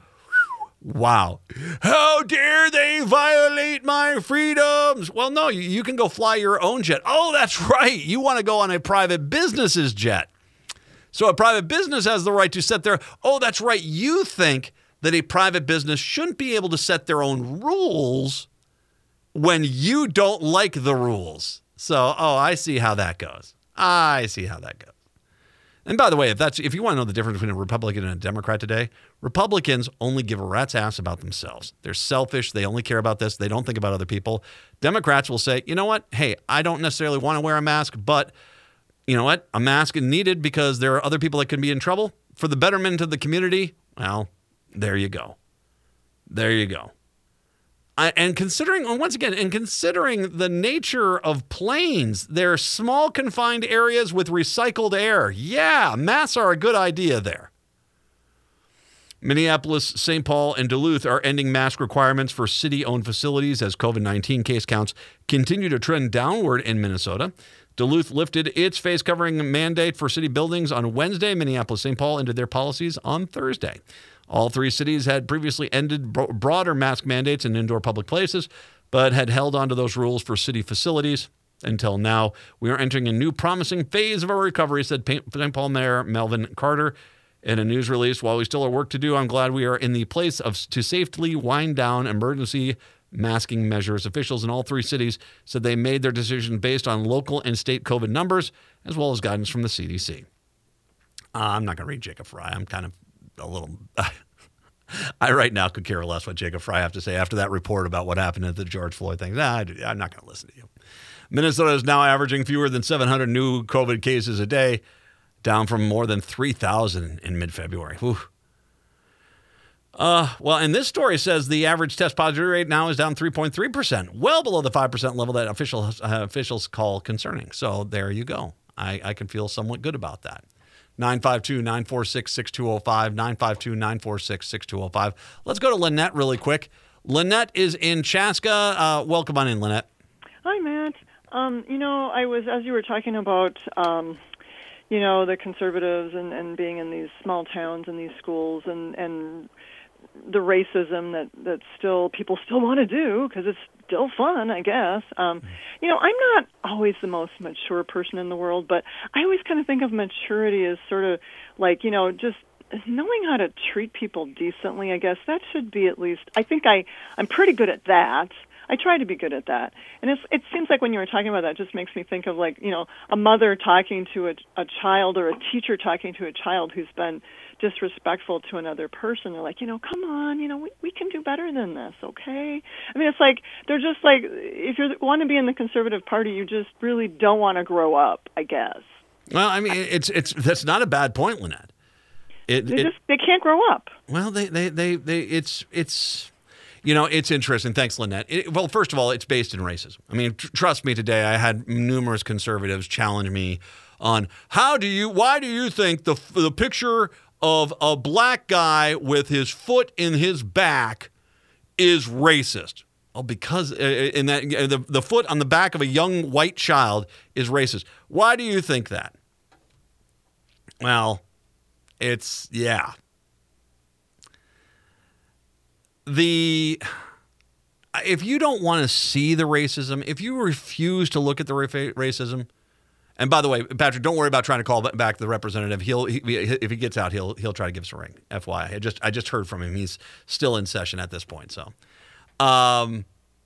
Wow. How dare they violate my freedoms? Well, no, you, you can go fly your own jet. Oh, that's right. You want to go on a private business's jet. So a private business has the right to set their, oh, that's right. You think that a private business shouldn't be able to set their own rules when you don't like the rules. So, oh, I see how that goes. I see how that goes. And by the way, if that's if you want to know the difference between a Republican and a Democrat today, Republicans only give a rat's ass about themselves. They're selfish. They only care about this. They don't think about other people. Democrats will say, you know what? Hey, I don't necessarily want to wear a mask, but you know what? A mask is needed because there are other people that can be in trouble. For the betterment of the community, well, there you go. There you go. I, and considering, once again, and considering the nature of planes, they're small confined areas with recycled air. Yeah, masks are a good idea there. Minneapolis, Saint Paul, and Duluth are ending mask requirements for city-owned facilities as COVID nineteen case counts continue to trend downward in Minnesota. Duluth lifted its face covering mandate for city buildings on Wednesday. Minneapolis, Saint Paul ended their policies on Thursday. All three cities had previously ended bro- broader mask mandates in indoor public places, but had held onto those rules for city facilities until now. We are entering a new promising phase of our recovery, said Saint Paul Mayor Melvin Carter in a news release. While we still have work to do, I'm glad we are in the place of to safely wind down emergency masking measures. Officials in all three cities said they made their decision based on local and state COVID numbers, as well as guidance from the C D C. Uh, I'm not going to read Jacob Fry. I'm kind of a little... I right now could care less what Jacob Fry have to say after that report about what happened at the George Floyd thing. Nah, I'm not going to listen to you. Minnesota is now averaging fewer than seven hundred new COVID cases a day, down from more than three thousand in mid-February. Whew. Uh, well, and this story says the average test positivity rate now is down three point three percent, well below the five percent level that official, uh, officials call concerning. So there you go. I, I can feel somewhat good about that. nine five two, nine four six, six two zero five, nine five two, nine four six, six two zero five. Let's go to Lynette really quick. Lynette is in Chaska. Uh, welcome on in, Lynette. Hi, Matt. Um, you know, I was, as you were talking about, um, you know, the conservatives and, and being in these small towns and these schools and, and the racism that, that still people still want to do because it's still fun, I guess. Um, you know, I'm not always the most mature person in the world, but I always kind of think of maturity as sort of like, you know, just knowing how to treat people decently, I guess. That should be at least, I think I, I'm pretty good at that. I try to be good at that. And it's, it seems like when you were talking about that, it just makes me think of like, you know, a mother talking to a, a child or a teacher talking to a child who's been disrespectful to another person. They're like, you know, come on, you know, we, we can do better than this, okay? I mean, it's like, they're just like, if you want to be in the Conservative Party, you just really don't want to grow up, I guess. Well, I mean, it's it's that's not a bad point, Lynette. It, they it, just they can't grow up. Well, they, they, they, they it's it's you know, it's interesting. Thanks, Lynette. It, well, first of all, it's based in racism. I mean, tr- trust me, today I had numerous conservatives challenge me on how do you, why do you think the the picture of a black guy with his foot in his back is racist? Oh, because in that the the foot on the back of a young white child is racist. Why do you think that? Well, it's yeah. The if you don't want to see the racism, if you refuse to look at the ra- racism, and by the way, Patrick, don't worry about trying to call back the representative. He'll he, if he gets out, he'll he'll try to give us a ring. F Y I, I just I just heard from him. He's still in session at this point. So, um,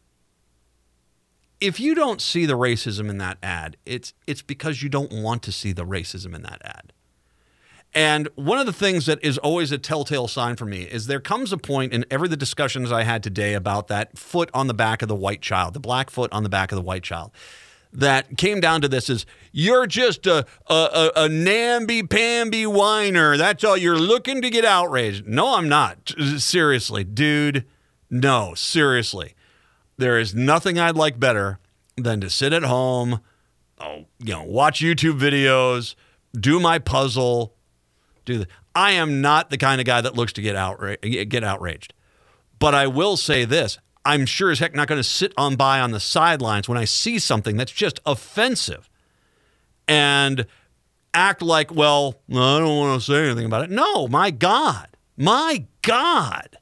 if you don't see the racism in that ad, it's it's because you don't want to see the racism in that ad. And one of the things that is always a telltale sign for me is there comes a point in every the discussions I had today about that foot on the back of the white child, the black foot on the back of the white child, that came down to this is, you're just a, a, a, a namby-pamby whiner. That's all. You're looking to get outraged. No, I'm not. Seriously, dude. No, seriously. There is nothing I'd like better than to sit at home, oh, you know, watch YouTube videos, do my puzzle, do the, I am not the kind of guy that looks to get outra- get outraged. But I will say this. I'm sure as heck not going to sit on by on the sidelines when I see something that's just offensive and act like, well, I don't want to say anything about it. No, my God. My God.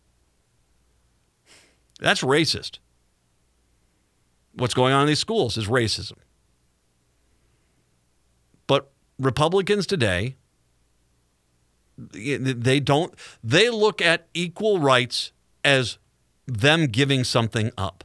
That's racist. What's going on in these schools is racism. But Republicans today, they don't, they look at equal rights as them giving something up.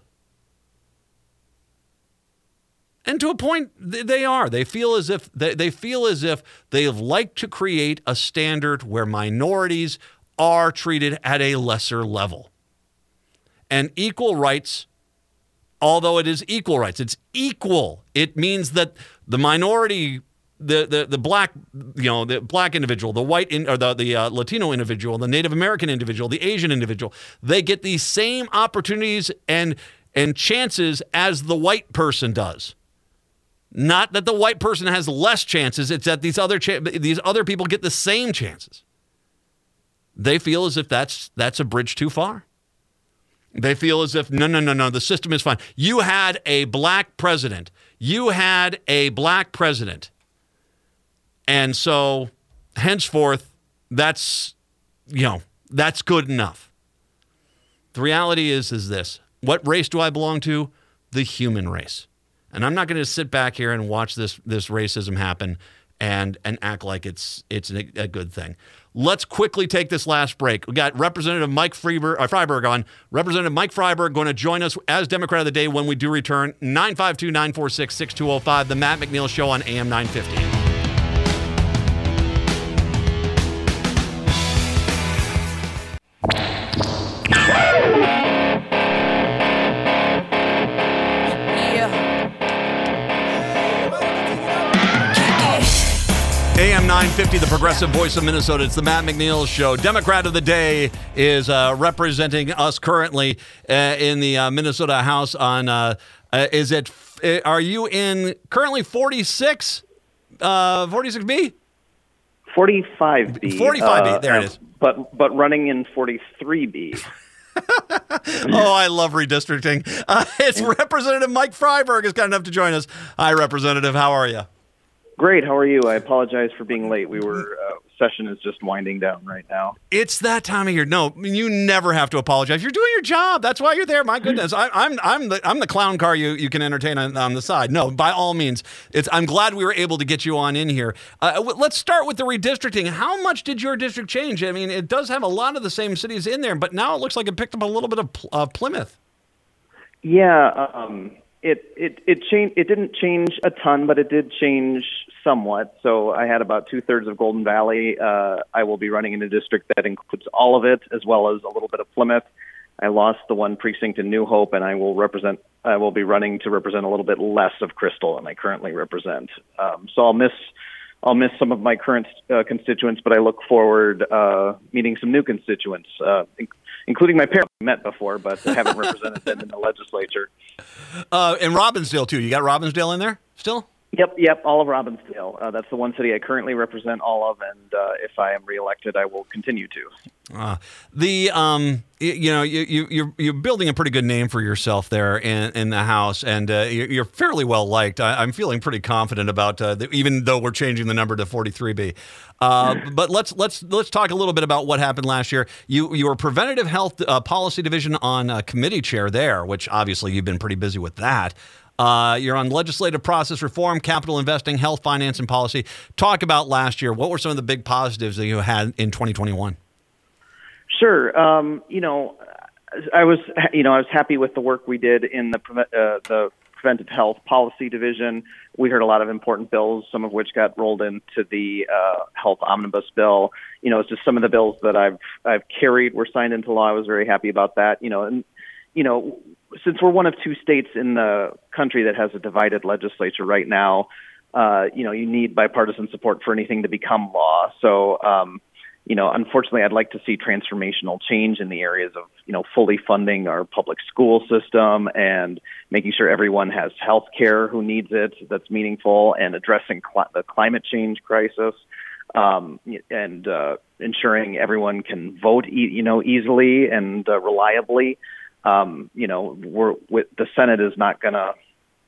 And to a point, they are. They feel as if they, they feel as if they have liked to create a standard where minorities are treated at a lesser level. And equal rights, although it is equal rights, it's equal. It means that the minority, the the the black, you know, the black individual, the white in, or the the uh, Latino individual, the Native American individual, the Asian individual, they get the same opportunities and and chances as the white person does. Not that the white person has less chances; it's that these other cha- these other people get the same chances. They feel as if that's that's a bridge too far. They feel as if, no, no, no, no, the system is fine. You had a black president. You had a black president. And so, henceforth, that's, you know, that's good enough. The reality is, is this. What race do I belong to? The human race. And I'm not going to sit back here and watch this this racism happen and and act like it's it's a, a good thing. Let's quickly take this last break. We got Representative Mike Freiberg, uh, Freiberg on. Representative Mike Freiberg going to join us as Democrat of the Day when we do return. nine five two, nine four six, six two zero five, The Matt McNeil Show on A M nine fifty. A M nine fifty, the progressive voice of Minnesota. It's the Matt McNeil Show. Democrat of the Day is uh, representing us currently uh, in the uh, Minnesota House on, uh, uh, is it, uh, are you in currently forty-six, uh, forty-six B? forty-five B. forty-five B, uh, there it is. But, but running in forty-three B. Oh, I love redistricting. Uh, it's Representative Mike Freiberg is kind enough to join us. Hi, Representative. How are you? Great. How are you? I apologize for being late. We were uh, session is just winding down right now. It's that time of year. No, you never have to apologize. You're doing your job. That's why you're there. My goodness, I, I'm I'm the I'm the clown car you, you can entertain on, on the side. No, by all means, it's. I'm glad we were able to get you on in here. Uh, let's start with the redistricting. How much did your district change? I mean, it does have a lot of the same cities in there, but now it looks like it picked up a little bit of uh, Plymouth. Yeah, um, it it it changed. It didn't change a ton, but it did change somewhat. So I had about two thirds of Golden Valley. Uh, I will be running in a district that includes all of it, as well as a little bit of Plymouth. I lost the one precinct in New Hope, and I will represent. I will be running to represent a little bit less of Crystal than I currently represent. Um, so I'll miss. I'll miss some of my current uh, constituents, but I look forward uh, meeting some new constituents, uh, in- including my parents I met before, but I haven't represented them in the legislature. Uh, and Robbinsdale, too. You got Robbinsdale in there still? Yep, yep, all of Robbinsdale. Uh, that's the one city I currently represent all of, and uh, if I am reelected, I will continue to. Uh, the um, you, you know you, you you're you're building a pretty good name for yourself there in, in the House, and uh, you're, you're fairly well liked. I, I'm feeling pretty confident about uh, the, even though we're changing the number to forty-three B. Uh, but let's let's let's talk a little bit about what happened last year. You you were Preventative Health uh, Policy Division on uh, committee chair there, which obviously you've been pretty busy with that. Uh, you're on legislative process reform, capital investing, health, finance, and policy. Talk about last year. What were some of the big positives that you had in twenty twenty-one? Sure. Um, you know, I was, you know, I was happy with the work we did in the preve- uh, the Preventive Health Policy Division. We heard a lot of important bills, some of which got rolled into the uh, Health Omnibus Bill. You know, it's just some of the bills that I've I've carried were signed into law. I was very happy about that. You know, and you know, since we're one of two states in the country that has a divided legislature right now, uh, you know, you need bipartisan support for anything to become law. So. Um, You know, unfortunately, I'd like to see transformational change in the areas of, you know, fully funding our public school system and making sure everyone has health care who needs it that's meaningful, and addressing cl- the climate change crisis, um, and uh, ensuring everyone can vote, e- you know, easily and uh, reliably. Um, you know, we're, with, the Senate is not going to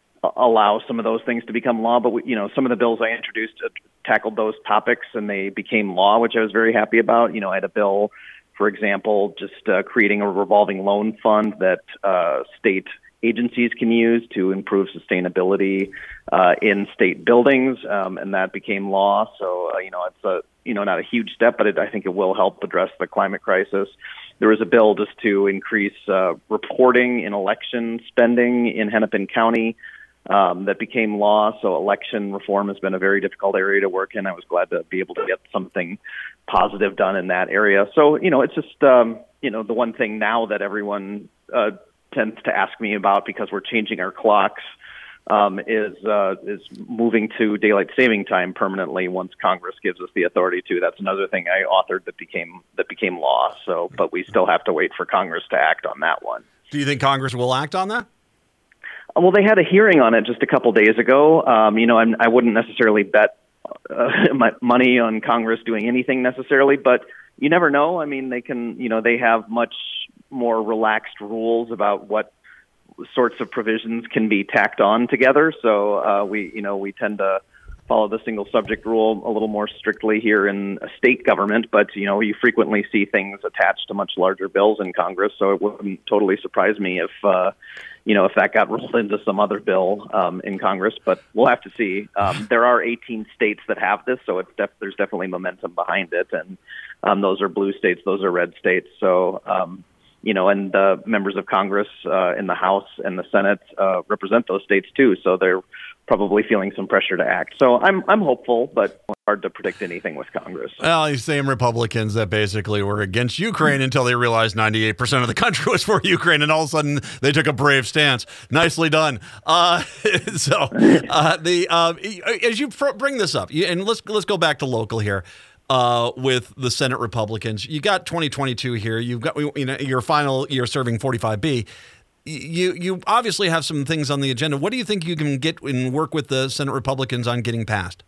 allow some of those things to become law, but we, you know, some of the bills I introduced uh, tackled those topics and they became law, which I was very happy about. You know, I had a bill, for example, just uh, creating a revolving loan fund that uh, state agencies can use to improve sustainability uh, in state buildings, um, and that became law. So, uh, you know, it's a, you know, not a huge step, but it, I think it will help address the climate crisis. There was a bill just to increase uh, reporting in election spending in Hennepin County. Um, that became law. So election reform has been a very difficult area to work in. I was glad to be able to get something positive done in that area. So, you know, it's just, um, you know, the one thing now that everyone uh, tends to ask me about, because we're changing our clocks, um, is uh, is moving to daylight saving time permanently once Congress gives us the authority to. That's another thing I authored that became that became law. So, but we still have to wait for Congress to act on that one. Do you think Congress will act on that? Well, they had a hearing on it just a couple days ago. Um, you know, I'm, I wouldn't necessarily bet uh, my money on Congress doing anything necessarily, but you never know. I mean, they can, you know, they have much more relaxed rules about what sorts of provisions can be tacked on together. So uh, we, you know, we tend to follow the single subject rule a little more strictly here in a state government, but, you know, you frequently see things attached to much larger bills in Congress. So it wouldn't totally surprise me if, uh, you know, if that got rolled into some other bill um, in Congress, but we'll have to see. Um, there are eighteen states that have this, so it's def- there's definitely momentum behind it. And um, those are blue states, those are red states. So, um, you know, and the members of Congress uh, in the House and the Senate uh, represent those states too. So they're probably feeling some pressure to act. So I'm I'm hopeful, but hard to predict anything with Congress. Well, these same Republicans that basically were against Ukraine until they realized ninety-eight percent of the country was for Ukraine, and all of a sudden they took a brave stance. Nicely done. Uh, so uh, the uh, as you bring this up, and let's let's go back to local here. Uh, with the Senate Republicans, you got twenty twenty-two here. You've got, you know, your final year serving forty-five B. You you obviously have some things on the agenda. What do you think you can get and work with the Senate Republicans on getting passed?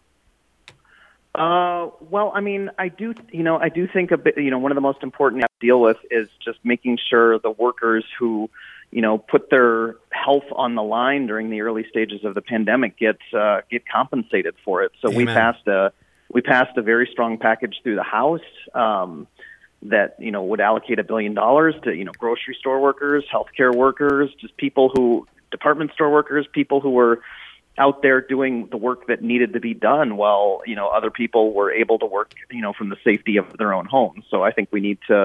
Uh, well, I mean, I do, you know, I do think a bit, you know, one of the most important to deal with is just making sure the workers who, you know, put their health on the line during the early stages of the pandemic get uh, get compensated for it. So Amen. we passed a we passed a very strong package through the House. Um, that, you know, would allocate a billion dollars to, you know, grocery store workers, healthcare workers, just people who, department store workers, people who were out there doing the work that needed to be done while, you know, other people were able to work, you know, from the safety of their own homes. So I think we need to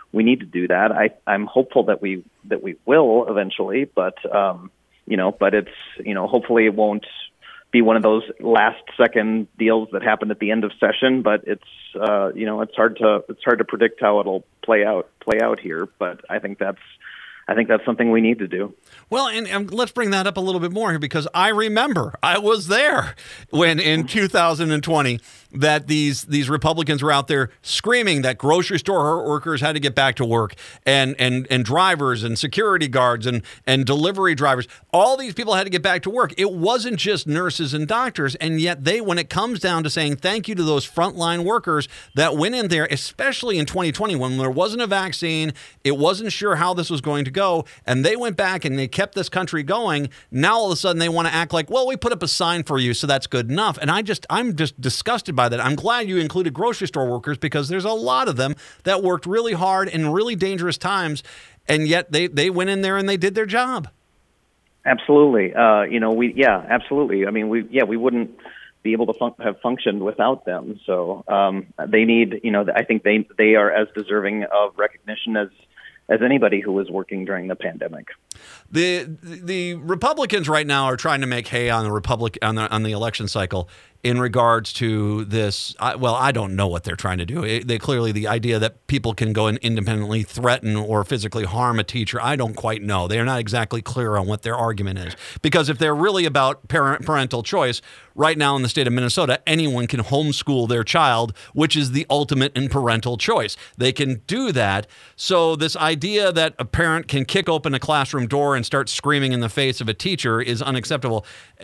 we need to do that. I, I'm hopeful that we that we will eventually, but um, you know, but it's you know, hopefully it won't be one of those last second deals that happen at the end of session. But it's uh, you know, it's hard to it's hard to predict how it'll play out play out here. But I think that's I think that's something we need to do. Well, and, and let's bring that up a little bit more here, because I remember I was there when in two thousand twenty that these these Republicans were out there screaming that grocery store workers had to get back to work, and and and drivers and security guards and and delivery drivers. All these people had to get back to work. It wasn't just nurses and doctors, and yet they, when it comes down to saying thank you to those frontline workers that went in there, especially in twenty twenty when there wasn't a vaccine, it wasn't sure how this was going to go, and they went back and they kept this country going. Now all of a sudden they want to act like, well, we put up a sign for you, so that's good enough. And I just, I'm just disgusted by that. I'm glad you included grocery store workers, because there's a lot of them that worked really hard in really dangerous times, and yet they, they went in there and they did their job. Absolutely. Uh, you know, we, yeah, absolutely. I mean, we, yeah, we wouldn't be able to fun- have functioned without them. So um, they need, you know, I think they, they are as deserving of recognition as, as anybody who was working during the pandemic. The the Republicans right now are trying to make hay on the Republic on the on the election cycle in regards to this. I, well, I don't know what they're trying to do. It, they clearly, the idea that people can go and independently threaten or physically harm a teacher, I don't quite know. They are not exactly clear on what their argument is. Because if they're really about parent, parental choice, right now in the state of Minnesota, anyone can homeschool their child, which is the ultimate in parental choice. They can do that. So this idea that a parent can kick open a classroom door and start screaming in the face of a teacher is unacceptable.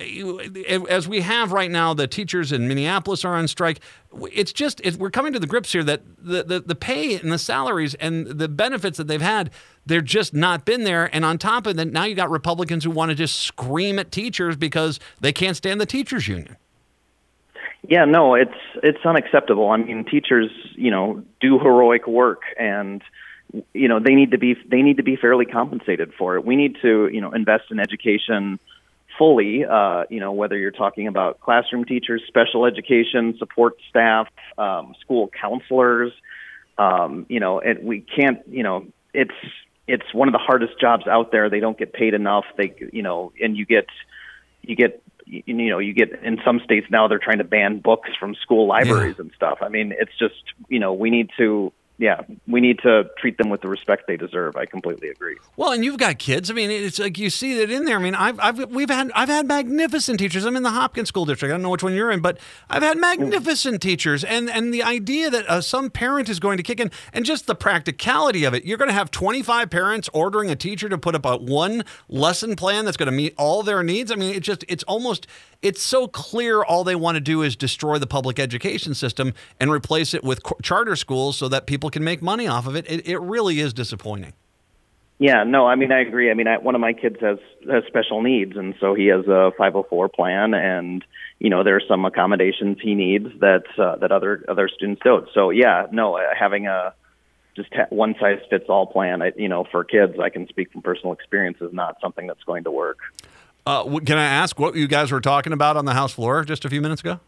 As we have right now, the teachers in Minneapolis are on strike. It's just, it, we're coming to the grips here that the, the, the pay and the salaries and the benefits that they've had, they're just not been there. And on top of that, now you got Republicans who want to just scream at teachers because they can't stand the teachers union. Yeah, no, it's it's unacceptable. I mean, teachers, you know, do heroic work, and you know, they need to be they need to be fairly compensated for it. We need to, you know, invest in education fully, uh, you know, whether you're talking about classroom teachers, special education, support staff, um, school counselors, um, you know, and we can't, you know, it's, it's one of the hardest jobs out there. They don't get paid enough. They, you know, and you get, you get, you know, you get in some states now they're trying to ban books from school libraries yeah. and stuff. I mean, it's just, you know, we need to, yeah, we need to treat them with the respect they deserve. I completely agree. Well, and you've got kids. I mean, it's like you see that in there. I mean, I've, I've, we've had, I've had magnificent teachers. I'm in the Hopkins School District. I don't know which one you're in, but I've had magnificent teachers. And, and the idea that uh, some parent is going to kick in, and just the practicality of it, you're going to have twenty-five parents ordering a teacher to put up a one lesson plan that's going to meet all their needs. I mean, it just, it's almost, it's so clear all they want to do is destroy the public education system and replace it with charter schools so that people can make money off of it. It, it really is disappointing. Yeah, no, I mean, I agree. I mean, I, one of my kids has, has special needs, and so he has a five oh four plan, and, you know, there are some accommodations he needs that uh, that other other students don't. So, yeah, no, having a just one-size-fits-all plan, I, you know, for kids, I can speak from personal experience, is not something that's going to work. Uh, can I ask what you guys were talking about on the House floor just a few minutes ago?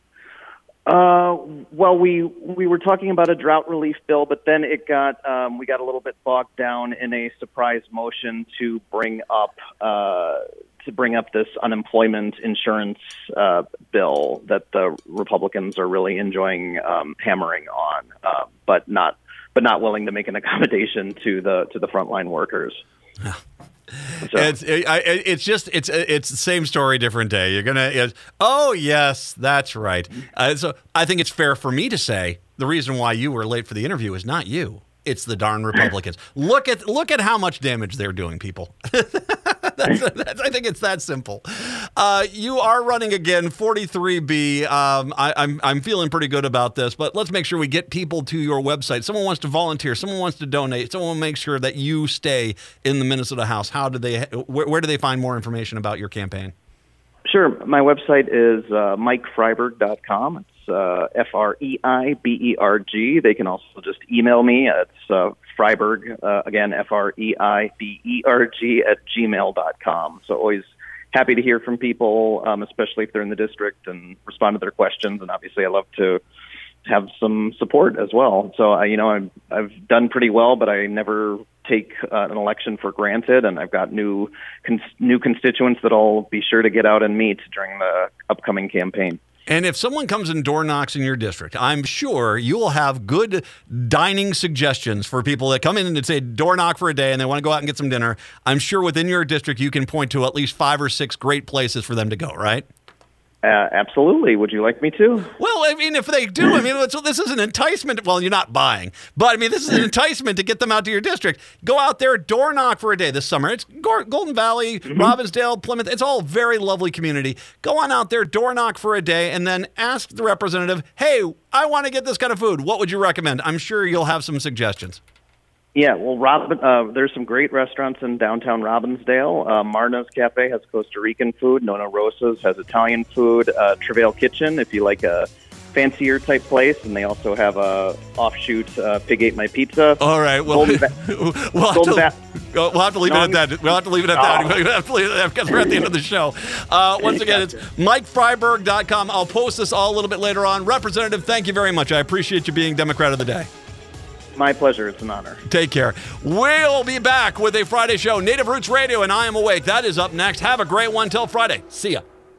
Uh, well, we we were talking about a drought relief bill, but then it got um, we got a little bit bogged down in a surprise motion to bring up uh, to bring up this unemployment insurance uh, bill that the Republicans are really enjoying um, hammering on, uh, but not but not willing to make an accommodation to the to the frontline workers. So. It's it, I, it's just it's it's the same story, different day. You're gonna it's, oh yes, that's right. Uh, so I think it's fair for me to say the reason why you were late for the interview is not you. It's the darn Republicans. look at look at how much damage they're doing, people. that's, that's, I think it's that simple. Uh, you are running again, forty-three B. Um, I, I'm I'm feeling pretty good about this, but let's make sure we get people to your website. Someone wants to volunteer. Someone wants to donate. Someone make sure that you stay in the Minnesota House. How do they? Where, where do they find more information about your campaign? Sure. My website is uh, mike freiberg dot com. It's uh, F R E I B E R G. They can also just email me. It's uh, Freiberg, uh, again, F R E I B E R G at gmail dot com. So always happy to hear from people, um, especially if they're in the district, and respond to their questions. And obviously I love to have some support as well. So, I, you know, I've, I've done pretty well, but I never take uh, an election for granted, and I've got new cons- new constituents that I'll be sure to get out and meet during the upcoming campaign. And if someone comes and door knocks in your district, I'm sure you will have good dining suggestions for people that come in and say door knock for a day and they want to go out and get some dinner. I'm sure within your district you can point to at least five or six great places for them to go, right? Uh, absolutely. Would you like me to? Well, I mean, if they do, I mean, it's, this is an enticement. Well, you're not buying, but I mean, this is an enticement to get them out to your district. Go out there, door knock for a day this summer. It's Golden Valley, mm-hmm. Robbinsdale, Plymouth. It's all very lovely community. Go on out there, door knock for a day, and then ask the representative, hey, I want to get this kind of food. What would you recommend? I'm sure you'll have some suggestions. Yeah, well, Robin, uh, there's some great restaurants in downtown Robbinsdale. Uh, Marna's Cafe has Costa Rican food. Nona Rosa's has Italian food. Uh, Travail Kitchen, if you like a fancier type place, and they also have a offshoot uh, Pig Ate My Pizza. All right, well, Golden ba- we'll, have Golden to, ba- we'll have to leave no, it at that. We'll have to leave it at oh. that. We'll have to leave it at that because we're at the end of the show. Uh, once again, it's Mike Freiberg dot com. I'll post this all a little bit later on. Representative, thank you very much. I appreciate you being Democrat of the Day. My pleasure. It's an honor. Take care. We'll be back with a Friday show. Native Roots Radio and I Am Awake. That is up next. Have a great one till Friday. See ya.